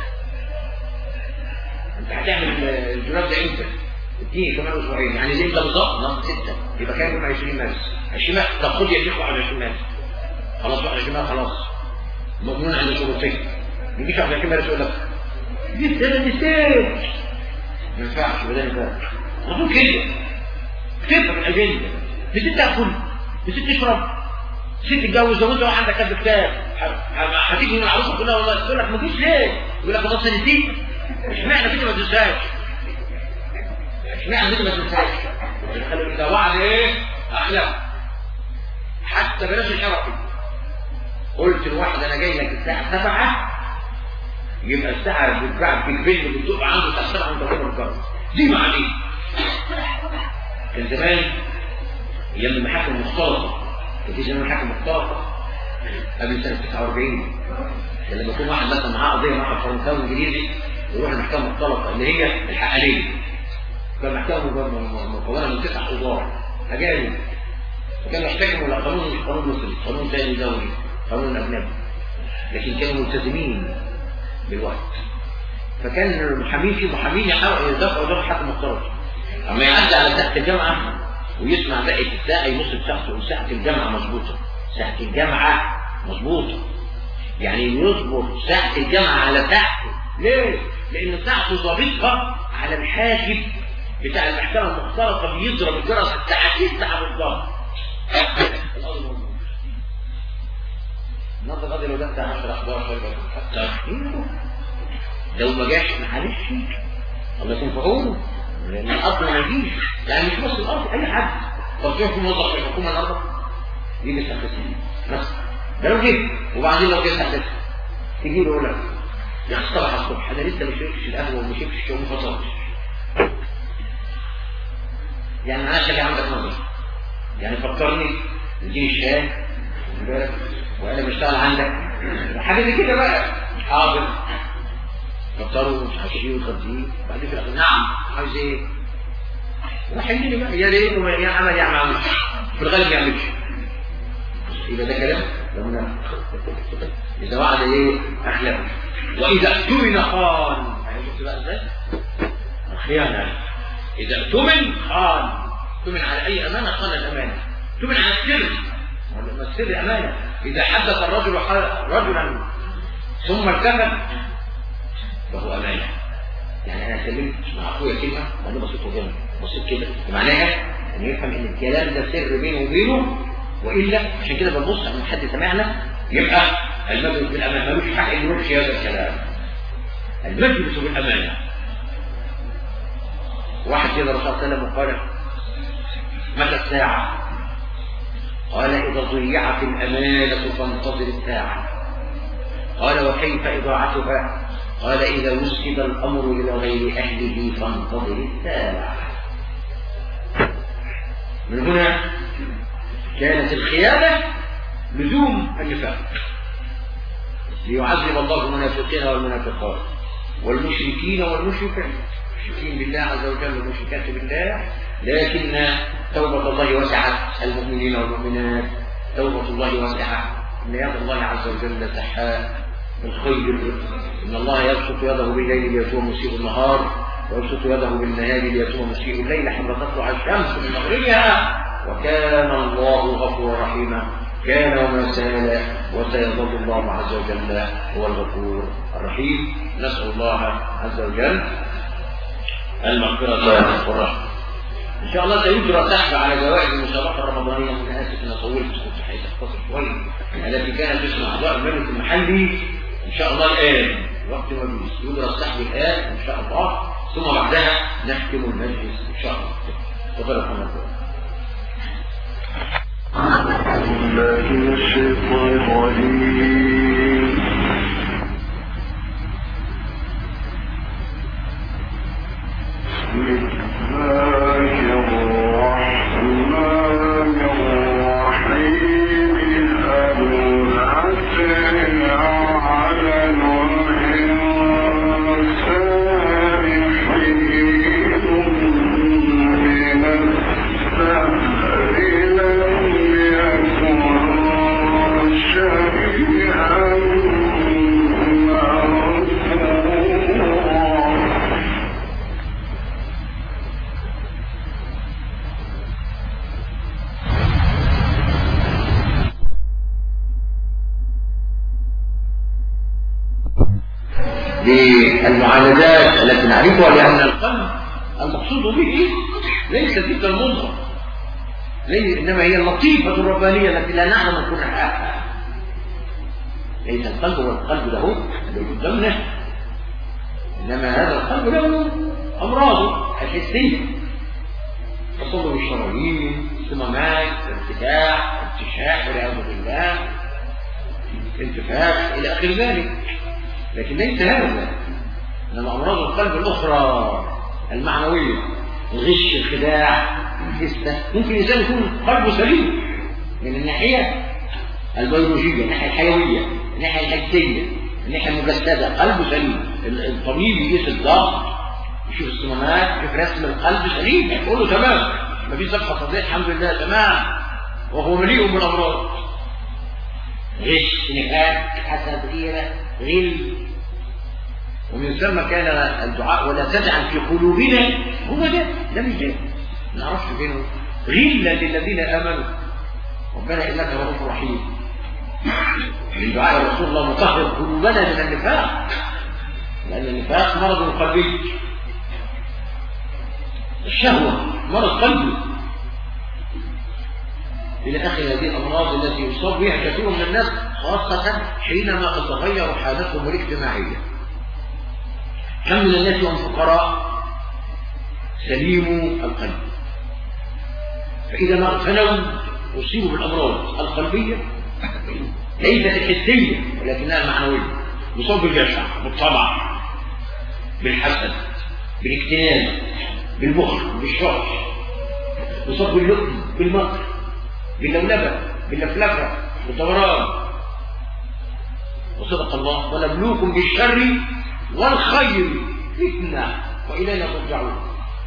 انت هتعمل الجراب ده امتى؟ اديني كمان اسبوعين، يعني زي ده بالظبط نص 6 يبقى كام يوم 20 مارس. 20 مارس طب خد يا شيخ 21 مارس خلاص 21 مارس خلاص مضمون عند شروطين. ما يجيش 21 مارس يقول لك دي انا نسيت. ما ينفعش ولا نفاق. المفروض كده تفهم الاجنده. نسيت تاكل، نسيت تشرب، نسيت تتجوز، لو انت عندك كذا كتاب هتيجي من العروسه كلها والله تقول لك ما جيش ليه؟ يقول لك خلاص نسيت. اشمعنى كده ما تنساش؟ اشمعنى كده ما تنساش؟ اذا وعد ايه؟ اخلاق. حتى بلاش الشرفي. قلت لواحد انا جاي لك الساعه 7 يبقى الساعه بتبعت بتجبل بتبقى عنده الساعه 7 وانت بره الجرس. دي معنيه. كان زمان ايام المحاكم المختلطه، كان في زمان محاكم مختلطه قبل سنه 49. كان لما يكون واحد مثلا معاه قضيه مع فرنساوي انجليزي يروح المحكمه المختلطه اللي هي الحقانيه. كان محكمه مكونه من 9 قضاه اجانب، وكانوا يحتكموا الى قانون مش قانون مصري، قانون ثاني دولي، قانون اجنبي، لكن كانوا ملتزمين بالوقت. فكان المحامين في محامين يحاولوا يدافعوا قدام الحكم المختلط. اما يعدي على ساحه الجامعه ويسمع بقيه الساعه يبص بتاعته وساعه الجامعه مظبوطه، ساعه الجامعه مظبوطه، يعني يظبط ساعه الجامعه على ساعته. ليه؟ لان ساعته ظابطها على الحاجب بتاع المحكمه المختلطه، بيضرب الجرس الساعه 9 بالظبط. النهارده غادي لو ده بتاع 10 11 حتى لو ما جاش معلش الله يكون في عونه، لان الارض ما يجيش، يعني مش بس الارض اي حد. طب في موظف في الحكومه النهارده يجي الساعه 9 بس ده لو جه، وبعدين لو جه الساعه 9 تيجي له يقول لك يا اخي صباح الصبح انا لسه ما شربتش القهوه وما شربتش الشاي وما فطرتش. يعني معلش اللي عندك نظر يعني فكرني اديني الشاي وانا بشتغل عندك حاجه زي كده بقى. حاضر فكروا وتحشيه وتغذيه وبعدين في الاخر نعم عايز ايه؟ راح يجي بقى يا ريت يا عمل يا عمل في الغالب ما يعملش. يبقى ده كلام ده منافق. اذا وعد ايه اخلف واذا اؤتمن خان. شفت بقى ازاي؟ الخيانه اذا اؤتمن خان. اؤتمن على اي امانه خان الامانه. اؤتمن على السر. السر امانه. اذا حدث الرجل رجلا ثم الكفن فهو امانه. يعني انا كلمت مع اخويا كلمه وانا بصيت كده معناها ان يفهم ان الكلام ده سر بينه وبينه، والا عشان كده بنبص ان حد سمعنا يبقى المجلس بالامانه ملوش حق انه يمشي هذا الكلام. المجلس بالامانه. واحد كده الرسول صلى الله عليه وسلم قال متى الساعه؟ قال اذا ضيعت الامانه فانتظر الساعه. قال وكيف اضاعتها؟ قال إذا وسد الأمر إلى غير أهله فانتظر الساعة. من هنا كانت الخيانة لزوم النفاق ليعذب الله المنافقين والمنافقات والمشركين والمشركات. المشركين بالله عز وجل والمشركات بالله، لكن توبة الله وسعت المؤمنين والمؤمنات. توبة الله وسعت إن يد الله عز وجل سحاء الخير. إن الله يبسط يده بالليل ليتوب مسيء النهار ويبسط يده بالنهار ليتوب مسيء الليل حتى تطلع الشمس من مغربها وكان الله غفورا رحيما. كان وما زال وسيظل الله عز وجل هو الغفور الرحيم. نسأل الله عز وجل المغفرة والرحمة. إن شاء الله سيجرى سحب على جوائز المسابقة الرمضانية. من آسف أن طولت كنت هيتختصر شوية التي كانت باسم أعضاء المجلس المحلي. إن شاء الله الآن وقت مجلس يجرى السحب الآن إن شاء الله، ثم بعدها نختم المجلس إن شاء الله. تفضل يا محمد. للمعالجات التي نعرفها، لأن القلب المقصود به ليس تلك المنظر، إنما هي اللطيفة الربانية التي لا نعلم كنها. ليس القلب هو القلب له اللي قدامنا، إنما هذا القلب له أمراضه الحسية، تصلب الشرايين، صمامات، ارتفاع، ارتشاح والعياذ بالله، انتفاخ إلى آخر ذلك. لكن ليس هذا، إنما أمراض القلب الأخرى المعنوية، الغش، الخداع، الحسة. ممكن الإنسان يكون قلبه سليم من الناحية البيولوجية، الناحية الحيوية، الناحية الحسية، الناحية المجسدة، قلبه سليم. الطبيب يقيس الضغط، يشوف الصمامات، يشوف رسم القلب سليم، يقول له تمام، ما في صفحة صديق الحمد لله تمام، وهو مليء بالأمراض. غش، نفاق، حسد، غيرة، غل. ومن ثم كان الدعاء ولا تجعل في قلوبنا، هو ده مش ده، ما نعرفش فينه. غلا للذين آمنوا ربنا إنك رؤوف رحيم. من دعاء رسول الله مطهر قلوبنا من النفاق، لأن النفاق مرض قلبي. الشهوة مرض قلبي إلى آخر هذه الأمراض التي يصاب بها كثير من الناس، خاصة حينما تتغير حالتهم الاجتماعية. كم من الناس هم فقراء سليموا القلب، فإذا ما اغتنوا يصيبوا بالأمراض القلبية ليست الحسية ولكنها المعنوية. يصاب بالجشع، بالطمع، بالحسد، بالاكتئاب، بالبخل، بالشح، يصاب باللؤم، بالمكر، باللولبة باللفلفة بالدوران. وصدق الله ونبلوكم بالشر والخير فتنة وإلينا ترجعون.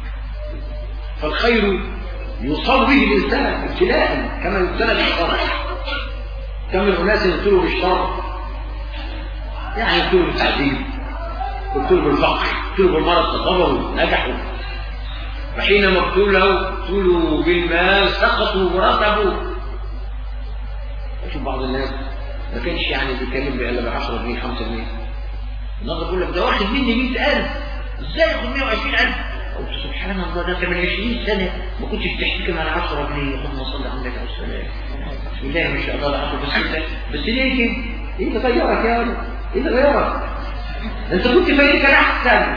فالخير يصاب به الإنسان ابتلاء كما يبتلى بالشر. كم من أناس يبتلوا بالشر، يعني يبتلوا بالتعذيب، يبتلوا بالفقر، يبتلوا بالمرض، تصبروا نجحوا. فحينما ابتلوا بالمال سقطوا ورتبوا. أشوف بعض الناس ما كانش يعني بيتكلم إلا ب 10 جنيه 5 جنيه. النهارده بيقول لك ده واخد مني 100,000، ازاي ياخد 120,000؟ قلت سبحان الله، ده انت من 20 سنه ما كنتش بتحتكم على 10 جنيه. اللهم صل على النبي عليه السلام. بسم الله ما شاء الله لا اخد بس ليه كده؟ ايه اللي غيرك يا ولد؟ ايه اللي غيرك؟ انت كنت فايتك احسن.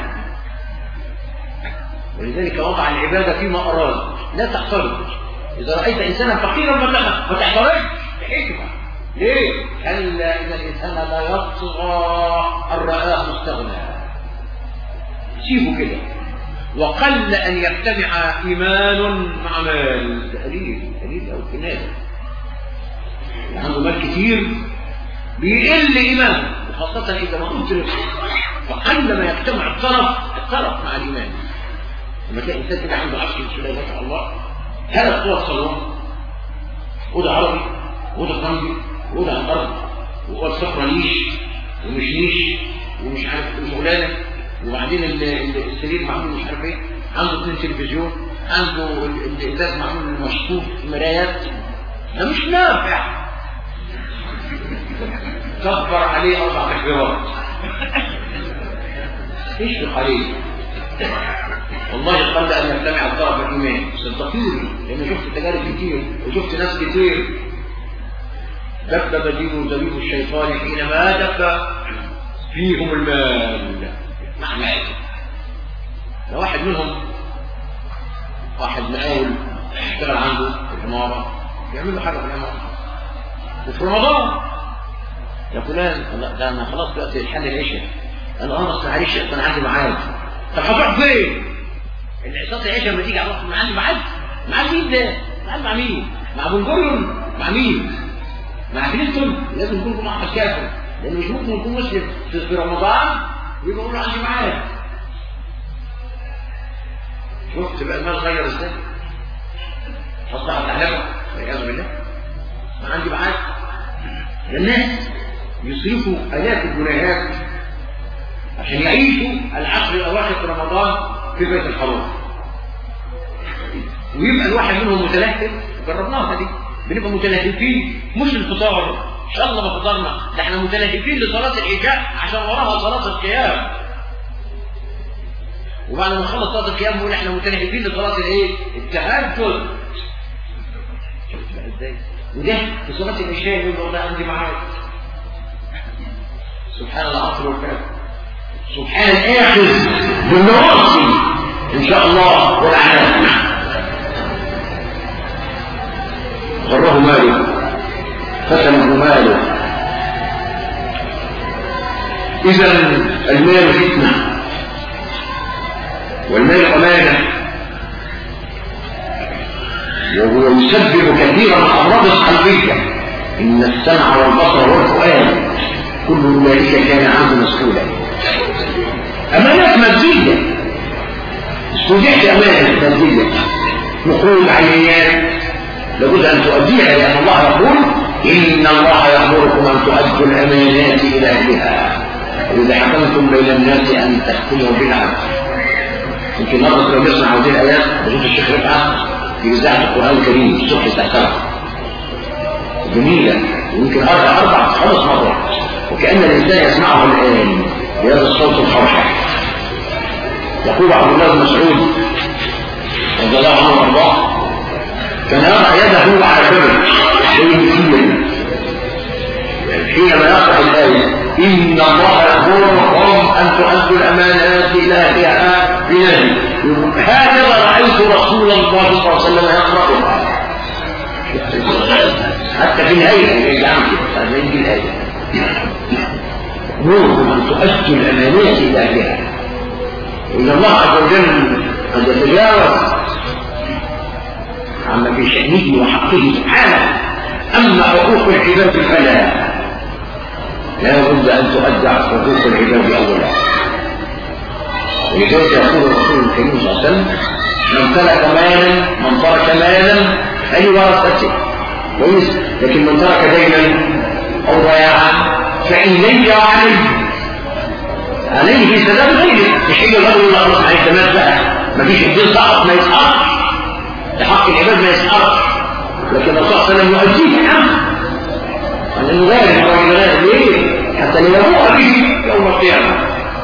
ولذلك وضع العباده فيما اراد، لا تحترج. اذا رايت انسانا فقيرا ما تحترجش بحكمه. ليه؟ كلا إن الإنسان لا يطغى أن رآه مستغنى. سيبه كده. وقل أن يجتمع إيمان مع مال. ده قليل أو كنادة. اللي عنده مال كتير بيقل إيمانه، وخاصة إذا ما قلت له. وقل ما يجتمع الطرف مع الإيمان. لما تلاقي إنسان كده عنده 10 سلالات ما شاء الله، 3 صور صالون، وده عربي وده فرنسي وده على الارض، وقال صفرة نيش ومش نيش ومش عارف شغلانه، وبعدين السرير معمول مش عارف ايه، عنده 2 تلفزيون، عنده الازاز معمول مشطوب مرايات. ده مش نافع. كبر عليه 4 تكبيرات اشفق عليه. والله قل ان يجتمع الطرف الايمان. صدقوني لان شفت تجارب كتير وشفت ناس كتير دب دين زبيب الشيطان حينما دب فيهم المال. معناه لو واحد منهم واحد مقاول اشتغل عنده في العمارة، يعمل له حاجة في العمارة وفي رمضان يا فلان لا ده انا خلاص دلوقتي الحل العشاء، انا اصل معلش انا عندي ميعاد. طب هتروح فين؟ العصاص العشاء لما تيجي على وقت عندي ميعاد. ميعاد مين ده؟ ميعاد مع مين؟ مع بنجوريون؟ مع مين؟ مع كلينتون؟ لازم يكون مع احمد كافر، لان مش ممكن يكون مسلم في رمضان ويبقى يقول له عندي ميعاد. شفت بقى المال غير ازاي؟ اصبحت تعلمه والعياذ بالله. ما عندي ميعاد. الناس يصرفوا آلاف الجنيهات عشان يعيشوا العشر الاواخر في رمضان في بيت الحرام، ويبقى الواحد منهم متلهف. جربناها دي، بنبقى متلهفين مش الفطار، ان شاء الله ما فطرنا، ده احنا متلهفين لصلاه العشاء عشان وراها صلاه القيام، وبعد ما نخلص صلاه القيام نقول احنا متلهفين لصلاه الايه؟ التهجد. شفت بقى ازاي؟ وده في صلاه العشاء يقول له ده عندي ميعاد. سبحان العصر والفجر، سبحان الاخذ بالنواصي ان شاء الله والعنان. غره ماله فتنه ماله. اذا المال فتنه والمال امانه، وهو يسبب كثيرا من الامراض القلبيه. ان السمع والبصر والفؤاد كل ذلك كان عنه مسؤولا. امانات ماديه، استودعت امانه ماديه، نقول عينيات لابد ان تؤديها، لان الله يقول ان الله يامركم ان تؤدوا الامانات الى اهلها واذا حكمتم بين الناس ان تحكموا بالعدل. يمكن مرة لو نسمع هذه الايات بصوت الشيخ رفعت في اذاعه القران الكريم الصبح الساعه 7 جميله، ويمكن 4-5 مرات، وكأن الإنسان يسمعه الآن بهذا الصوت الخرشع. يقول عبد الله بن مسعود رضي الله عنه وارضاه كان يضع يده على فمه حينما يقرأ الآية إن الله يأمركم أن تؤدوا الأمانات إلى أهلها بنهي. هكذا رأيت رسول الله صلى الله عليه وسلم يقرأها حتى في الهيئة يجعل هذا يجي الآية يأمركم أن تؤدوا الأمانات إلى أهلها. وإن الله عز وجل قد يتجاوز عما في شأنه وحقه سبحانه. أما حقوق العباد فلا بد أن تؤدى حقوق العباد أولا. ولذلك يقول الرسول الكريم صلى الله عليه وسلم: من ترك مالا فلورثته كويس، لكن من ترك دينا أو ضياعا فإن لي عليه سداد غيره. مش هي الرجل اللي خلاص عليه تمام بقى، مفيش الدين سقط ما يسقطش، لحق العباد ما يسقطش، لكن الرسول صلى الله عليه وسلم يؤديه عنه لأنه غير ليه؟ حتى ليروح به يوم القيامة،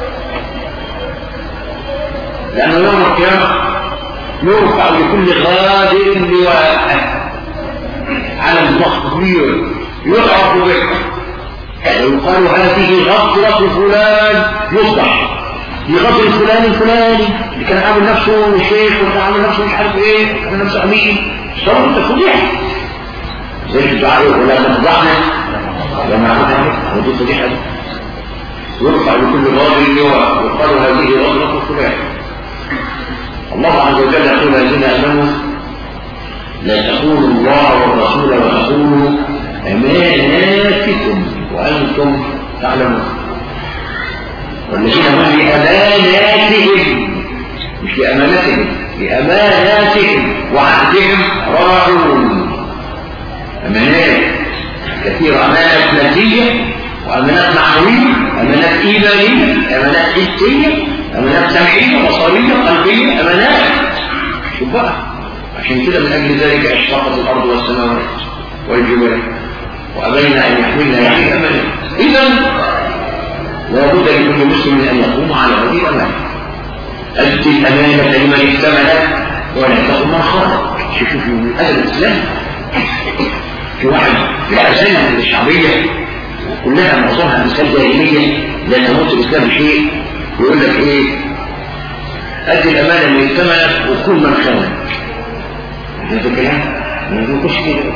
لأنه يوم القيامة يرفع لكل غادر لواء علم ضخم كبير يعرف به، ويقال هذه غفرة فلان، يصبح بغفر فلان الفلاني اللي كان عامل نفسه شيخ وكان عامل نفسه مش عارف ايه، كان عامل نفسه امين، صار تفضيح زي الدعاء ولا تفضحنا لما عملنا ودي فضيحة. يرفع لكل غادر لواء ويقال هذه غفرة فلان. الله عز وجل يقول: الذين آمنوا لا تخونوا الله والرسول وتخونوا أماناتكم وأنتم تعلمون. والذين هم لأماناتهم مش لأمانتهم، لأماناتهم وعهدهم راعون. أمانات كثير، أمانات مادية وأمانات معنوية، أمانات إيمانية، أمانات حسية، أمانات سمعية بصرية قلبية، أمانات. شوف بقى، عشان كده من أجل ذلك أشرقت الأرض والسماوات والجبال وأبين أن يحملنا يعني أمانة. إذن لا بد لكل مسلم أن يقوم على هذه الأمانة. أدي الأمانة لمن ائتمنك ولا تقم من خانك. شوفوا في أهل الإسلام في واحد في أسنة الشعبية كلها معظمها مثال جاهلية لا تموت الإسلام بشيء، يقول لك إيه؟ أدي الأمانة لمن ائتمنك وكل من خانك. هذا كلام ما يقولش كده.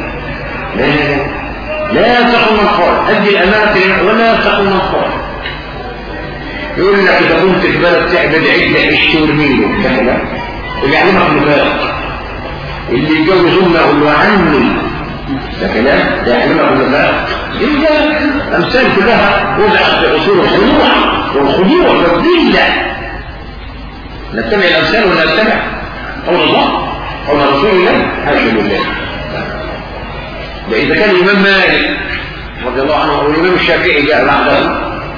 لا تقم من خانك، أدي الأمانة ولا تقم من خانك. يقول لك إذا كنت في بلد تعبد عدة اشترميله ده كلام اللي يعلمك النفاق، اللي يتجوز امه يقول له عني ده كلام، ده يعلمك النفاق. إلا أمثال كلها وضعت في أصول الخضوع والخضوع والذلة. نتبع الأمثال ولا نتبع قول الله قول رسول الله؟ حاشا لله. ده إذا كان الإمام مالك رضي الله عنه والإمام الشافعي جاء بعده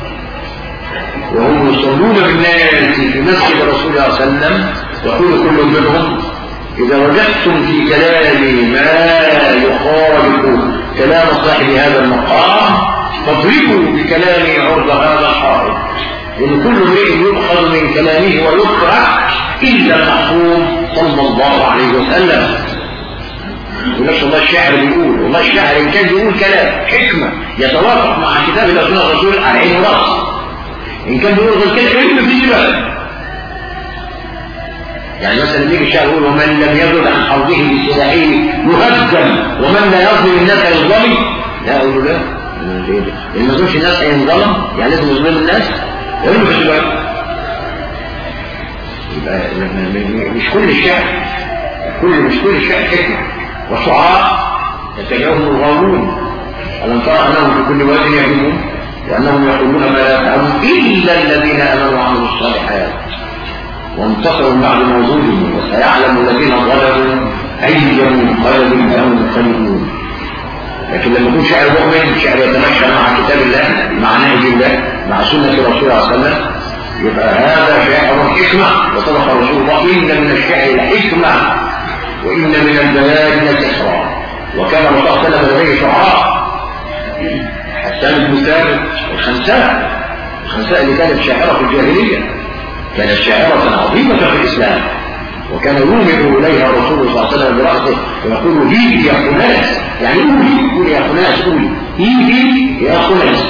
وهم يصلون بالناس في مسجد رسول الله صلى الله عليه وسلم، يقول كل منهم: إذا وجدتم في كلامي ما يخالف كلام صاحب هذا المقام فاضربوا بكلامي عرض هذا الحائط، لأن كل امرئ يؤخذ من كلامه ويترك إلا المعصوم صلى الله عليه وسلم. ولكن الله الشاعر بيقول، والله الشاعر إن كان بيقول كلام حكمة يتوافق مع كتاب الله سنة الرسول على عين ورأس، إن كان بيقول غير كده علم في جبال. يعني مثلا يجي الشاعر يقول: ومن لم يبعد عن حوضه بسلاحه يهزم ومن لا يظلم الناس يظلم. لا أقول له لا، لأن ما يظلمش الناس هينظلم، يعني لازم يظلم الناس علم في جبال. مش كل الشعر مش كل الشعر حكمة. والشعراء يتبعهم الغاوون، ألم ترى أنهم في كل واد يهيمون وأنهم يقولون ما لا يفعلون إلا الذين آمنوا وعملوا الصالحات وانتصروا بعد موجودهم وسيعلم الذين ظلموا أي منقلب هم منقلبون. لكن لما يكون شاعر مؤمن، شاعر يتمشى مع كتاب الله، مع نهج الله، مع سنة رسول الله صلى الله عليه وسلم، يبقى هذا شاعر حكمة. وصدق رسول الله: إن من الشعر لحكمة وإن من البيان لسحرا. وكان الرسول صلى الله عليه وسلم لديه شعراء، حسان بن ثابت الخنساء اللي كانت شاعرة في الجاهلية، كانت شاعرة عظيمة في الإسلام، وكان يومئ إليها رسول الله صلى الله عليه وسلم برأسه ويقول: هيدي يا خناس، يعني قولي يا خناس، قولي هيدي يا خناس.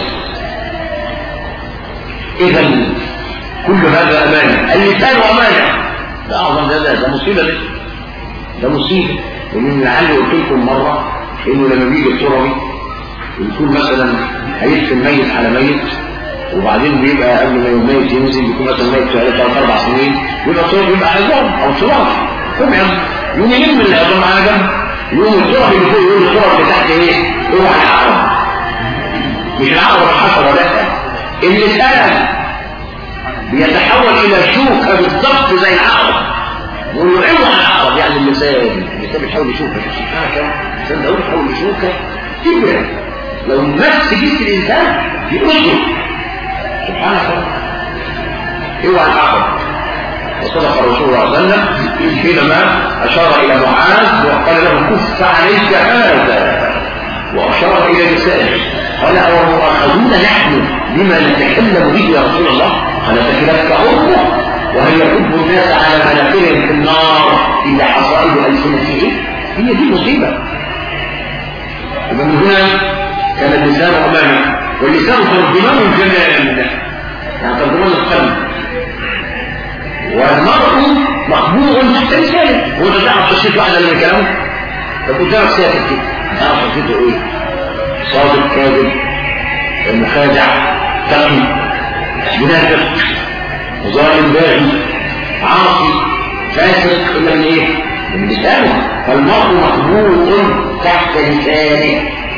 إذن كل هذا أمانة. اللسان أمانة، ده أعظم ده مصيبة، ده مصيبة. ومن لعلي قلت لكم مرة إنه لما بيجي التربي يكون مثلا هيدفن ميت على ميت، وبعدين بيبقى قبل ما الميت ينزل بيكون مثلا ميت 3 أو 4 سنين، بيبقى صوت، بيبقى عظام أو صراط، هم يقوم يلم العظام على جنب، يقوم التراب اللي فوق يقول التراب اللي تحت ايه؟ اوعى العقرب. مش العقرب الحشره، لا، اللسان بيتحول الى شوكه بالضبط زي العقرب، يقول له اوعى العقرب. يعني اللسان بيحاول يشوكه، اللسان ده بيحاول يشوكه كبيره، لو مس جسم الانسان يقصه. سبحان الله، اوعى العقرب. وصدق الرسول صلى الله عليه وسلم حينما اشار الى معاذ وقال له كف عليك هذا، واشار الى لسانه قال او مؤاخذون نحن بما نتكلم به يا رسول الله؟ قال تكلفك عرضه وهل يكب الناس على مناخرهم في النار الا حصائد السنتهم؟ هي دي مصيبه. ومن هنا كان اللسان امامه، واللسان ترجمان الجمال، يعني ترجمان القلب، والمرء مقبوع تحت لسانه. وانت تعرف تصير واحده من كلامه، فكنت تعرف سياسه كده، تعرف تصير ايه؟ صادق، كاذب، مخادع، تقي، منافق، ظالم، باغي، عاصي، فاسق، الا من ايه؟ من لسانه. فالمرء مقبوع تحت لسانه.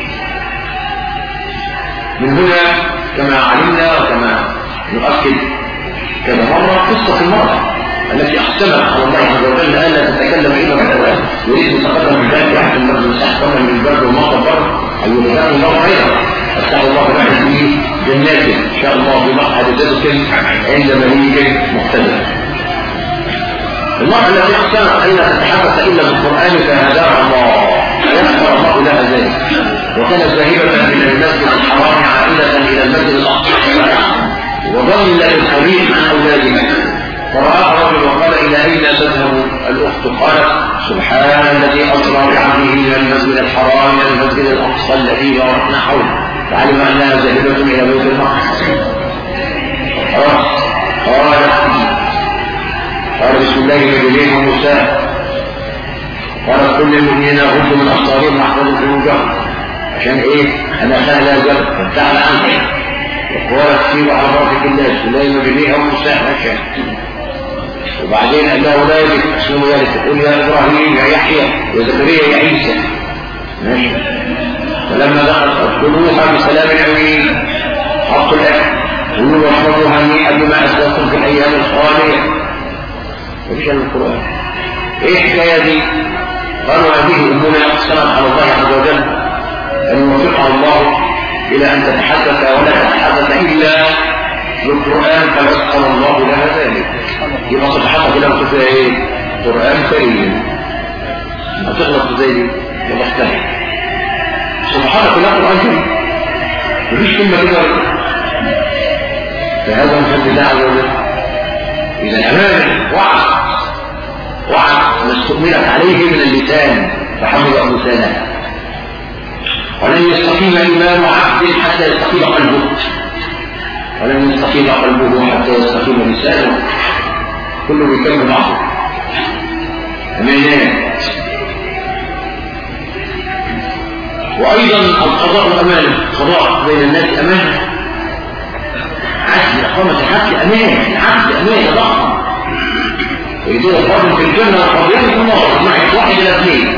من هنا كما علمنا وكما نؤكد كذا مرة قصة المرأة التي اقسمت على الله عز وجل ألا تتكلم إلا بالقرآن، يريد تقدم من ذلك واحد من المستحكم من البرد والمطر بر الولدان الله خيرا، أفتح الله لك في جناته إن شاء الله بمقعد صدق عند مليك مقتدر. المرأة التي اقسمت ألا تتحدث إلا بالقرآن فهداها الله، فيغفر الله لها ذلك، وكانت ذاهبة من المسجد الحرام عائلة إلى المسجد الأقصى، وضل الطريق عن أولادها، فرآها رجل وقال إلى أين تذهب الأخت؟ قالت سبحان الذي أسرى بعبده من المسجد الحرام إلى المسجد الأقصى الذي باركنا حوله، فعلم أنها ذاهبة إلى بيت المقدس. قال بسم الله الرحمن الرحيم. قالت كل المؤمنين يغضوا من أبصارهم واحفظوا فروجهم. عشان إيه؟ أنا خالها جبل فابتعد عنك. وقالت سيروا على بركة الله سليم بنيها ومساح مشى. وبعدين قال له أولادك اسمه ذلك، تقول يا إبراهيم يا يحيى يا زكريا يا عيسى. ماشي. فلما دخلت ادخلوها بسلام أمين، حطوا الأكل قولوا واحفظوا هنيئا بما أسلفتم في الأيام الخالية. مفيش من القرآن. إيه الحكاية دي؟ قالوا هذه أمنا أقسمت على الله عز وجل أن يوفقها الله إلى أن تتحدث ولا تتحدث إلا بالقرآن، فيسأل الله لها ذلك. يبقى تتحدث إلى وقتها إيه؟ قرآن كريم. ما تغلط زي دي وتختلف. سبحانك لا قرآن كريم. مفيش كلمة كده. فهذا من فضل الله عز وجل. إذا أمانة وعد ما استؤمنت عليه من اللسان فحمل لسانه. ولن يستقيم إيمان عبد حتى يستقيم قلبه، ولن يستقيم قلبه حتى يستقيم لسانه. كله بيكمل بعضه. أمانات. وأيضا القضاء أمانة، قضاء بين الناس أمانة. عدل، إقامة الحق أمانة، عدل أمانة ضخمة. ويقول الرجل في الجنة والقضيان في النار معك واحد إلى اثنين.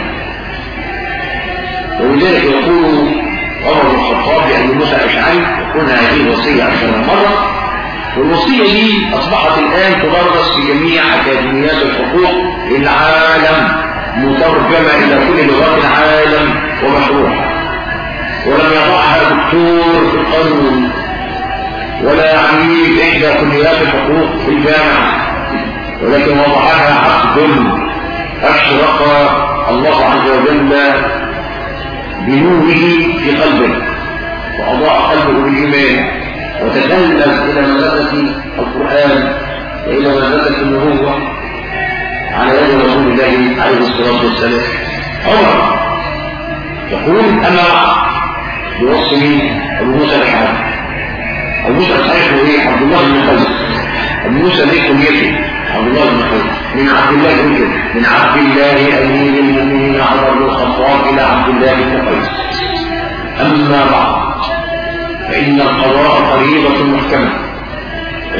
ولذلك يقول عمر بن الخطاب لأبي موسى الأشعري، يقول هذه الوصية أكثر من مرة، والوصية دي أصبحت الآن تدرس في جميع أكاديميات الحقوق للعالم، مترجمة إلى كل لغات العالم ومشروعة، ولم يضعها دكتور في القانون ولا عميد إحدى كليات الحقوق في الجامعة، ولكن وضعها عقد أشرق الله عز وجل بنوره في قلبه وأضاء قلبه بالإيمان، وتدلل إلى مدرسة القرآن وإلى مدرسة النبوة على يد رسول الله عليه الصلاة والسلام. عمر يقول أنا بوصي أبو موسى الأشعري. أبو موسى الأشعري هو إيه؟ عبد الله بن قيس. أبو موسى ليه كنيته؟ عبد الله بن قيس. من عبد الله بن قيس، من عبد الله أمير المؤمنين عمر بن الخطاب إلى عبد الله بن قيس. أما بعد، فإن القضاء فريضة محكمة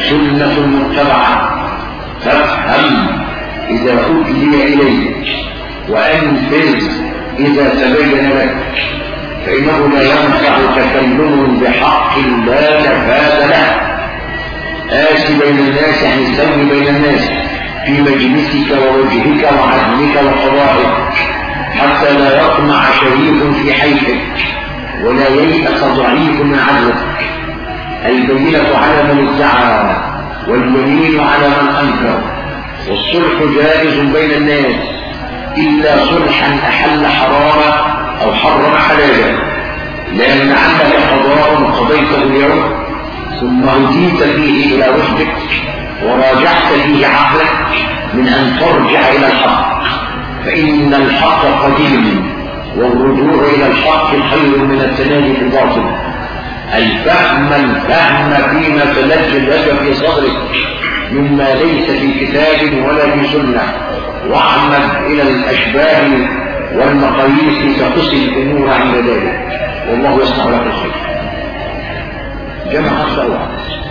وسنة متبعة، فافهم إذا أوحي إليك وأنفذ إذا تبين لك، فإنه لا ينفع تكلم بحق لا نفاذ له. آسي بين الناس يعني سوي بين الناس في مجلسك ووجهك وعدلك وقضائك، حتى لا يطمع شريف في حيفك ولا ييأس ضعيف من عدلك. البينة على من ادعى واليمين على من أنكر، والصلح جائز بين الناس إلا صلحا أحل حراما أو حرم حلالا، لأن عندك قضاء قضيته اليوم ثم هديت فيه إلى رشدك وراجعت فيه عقلك من أن ترجع إلى الحق، فإن الحق قديم والرجوع إلى الحق خير من التنادي في الباطل. الفهم فيما تلجل لك في صدرك مما ليس في كتاب ولا في سنة، واعمد إلى الأشباه والمقاييس تقص الأمور عند ذلك، والله يصنع لك الخير. جمع الصلاة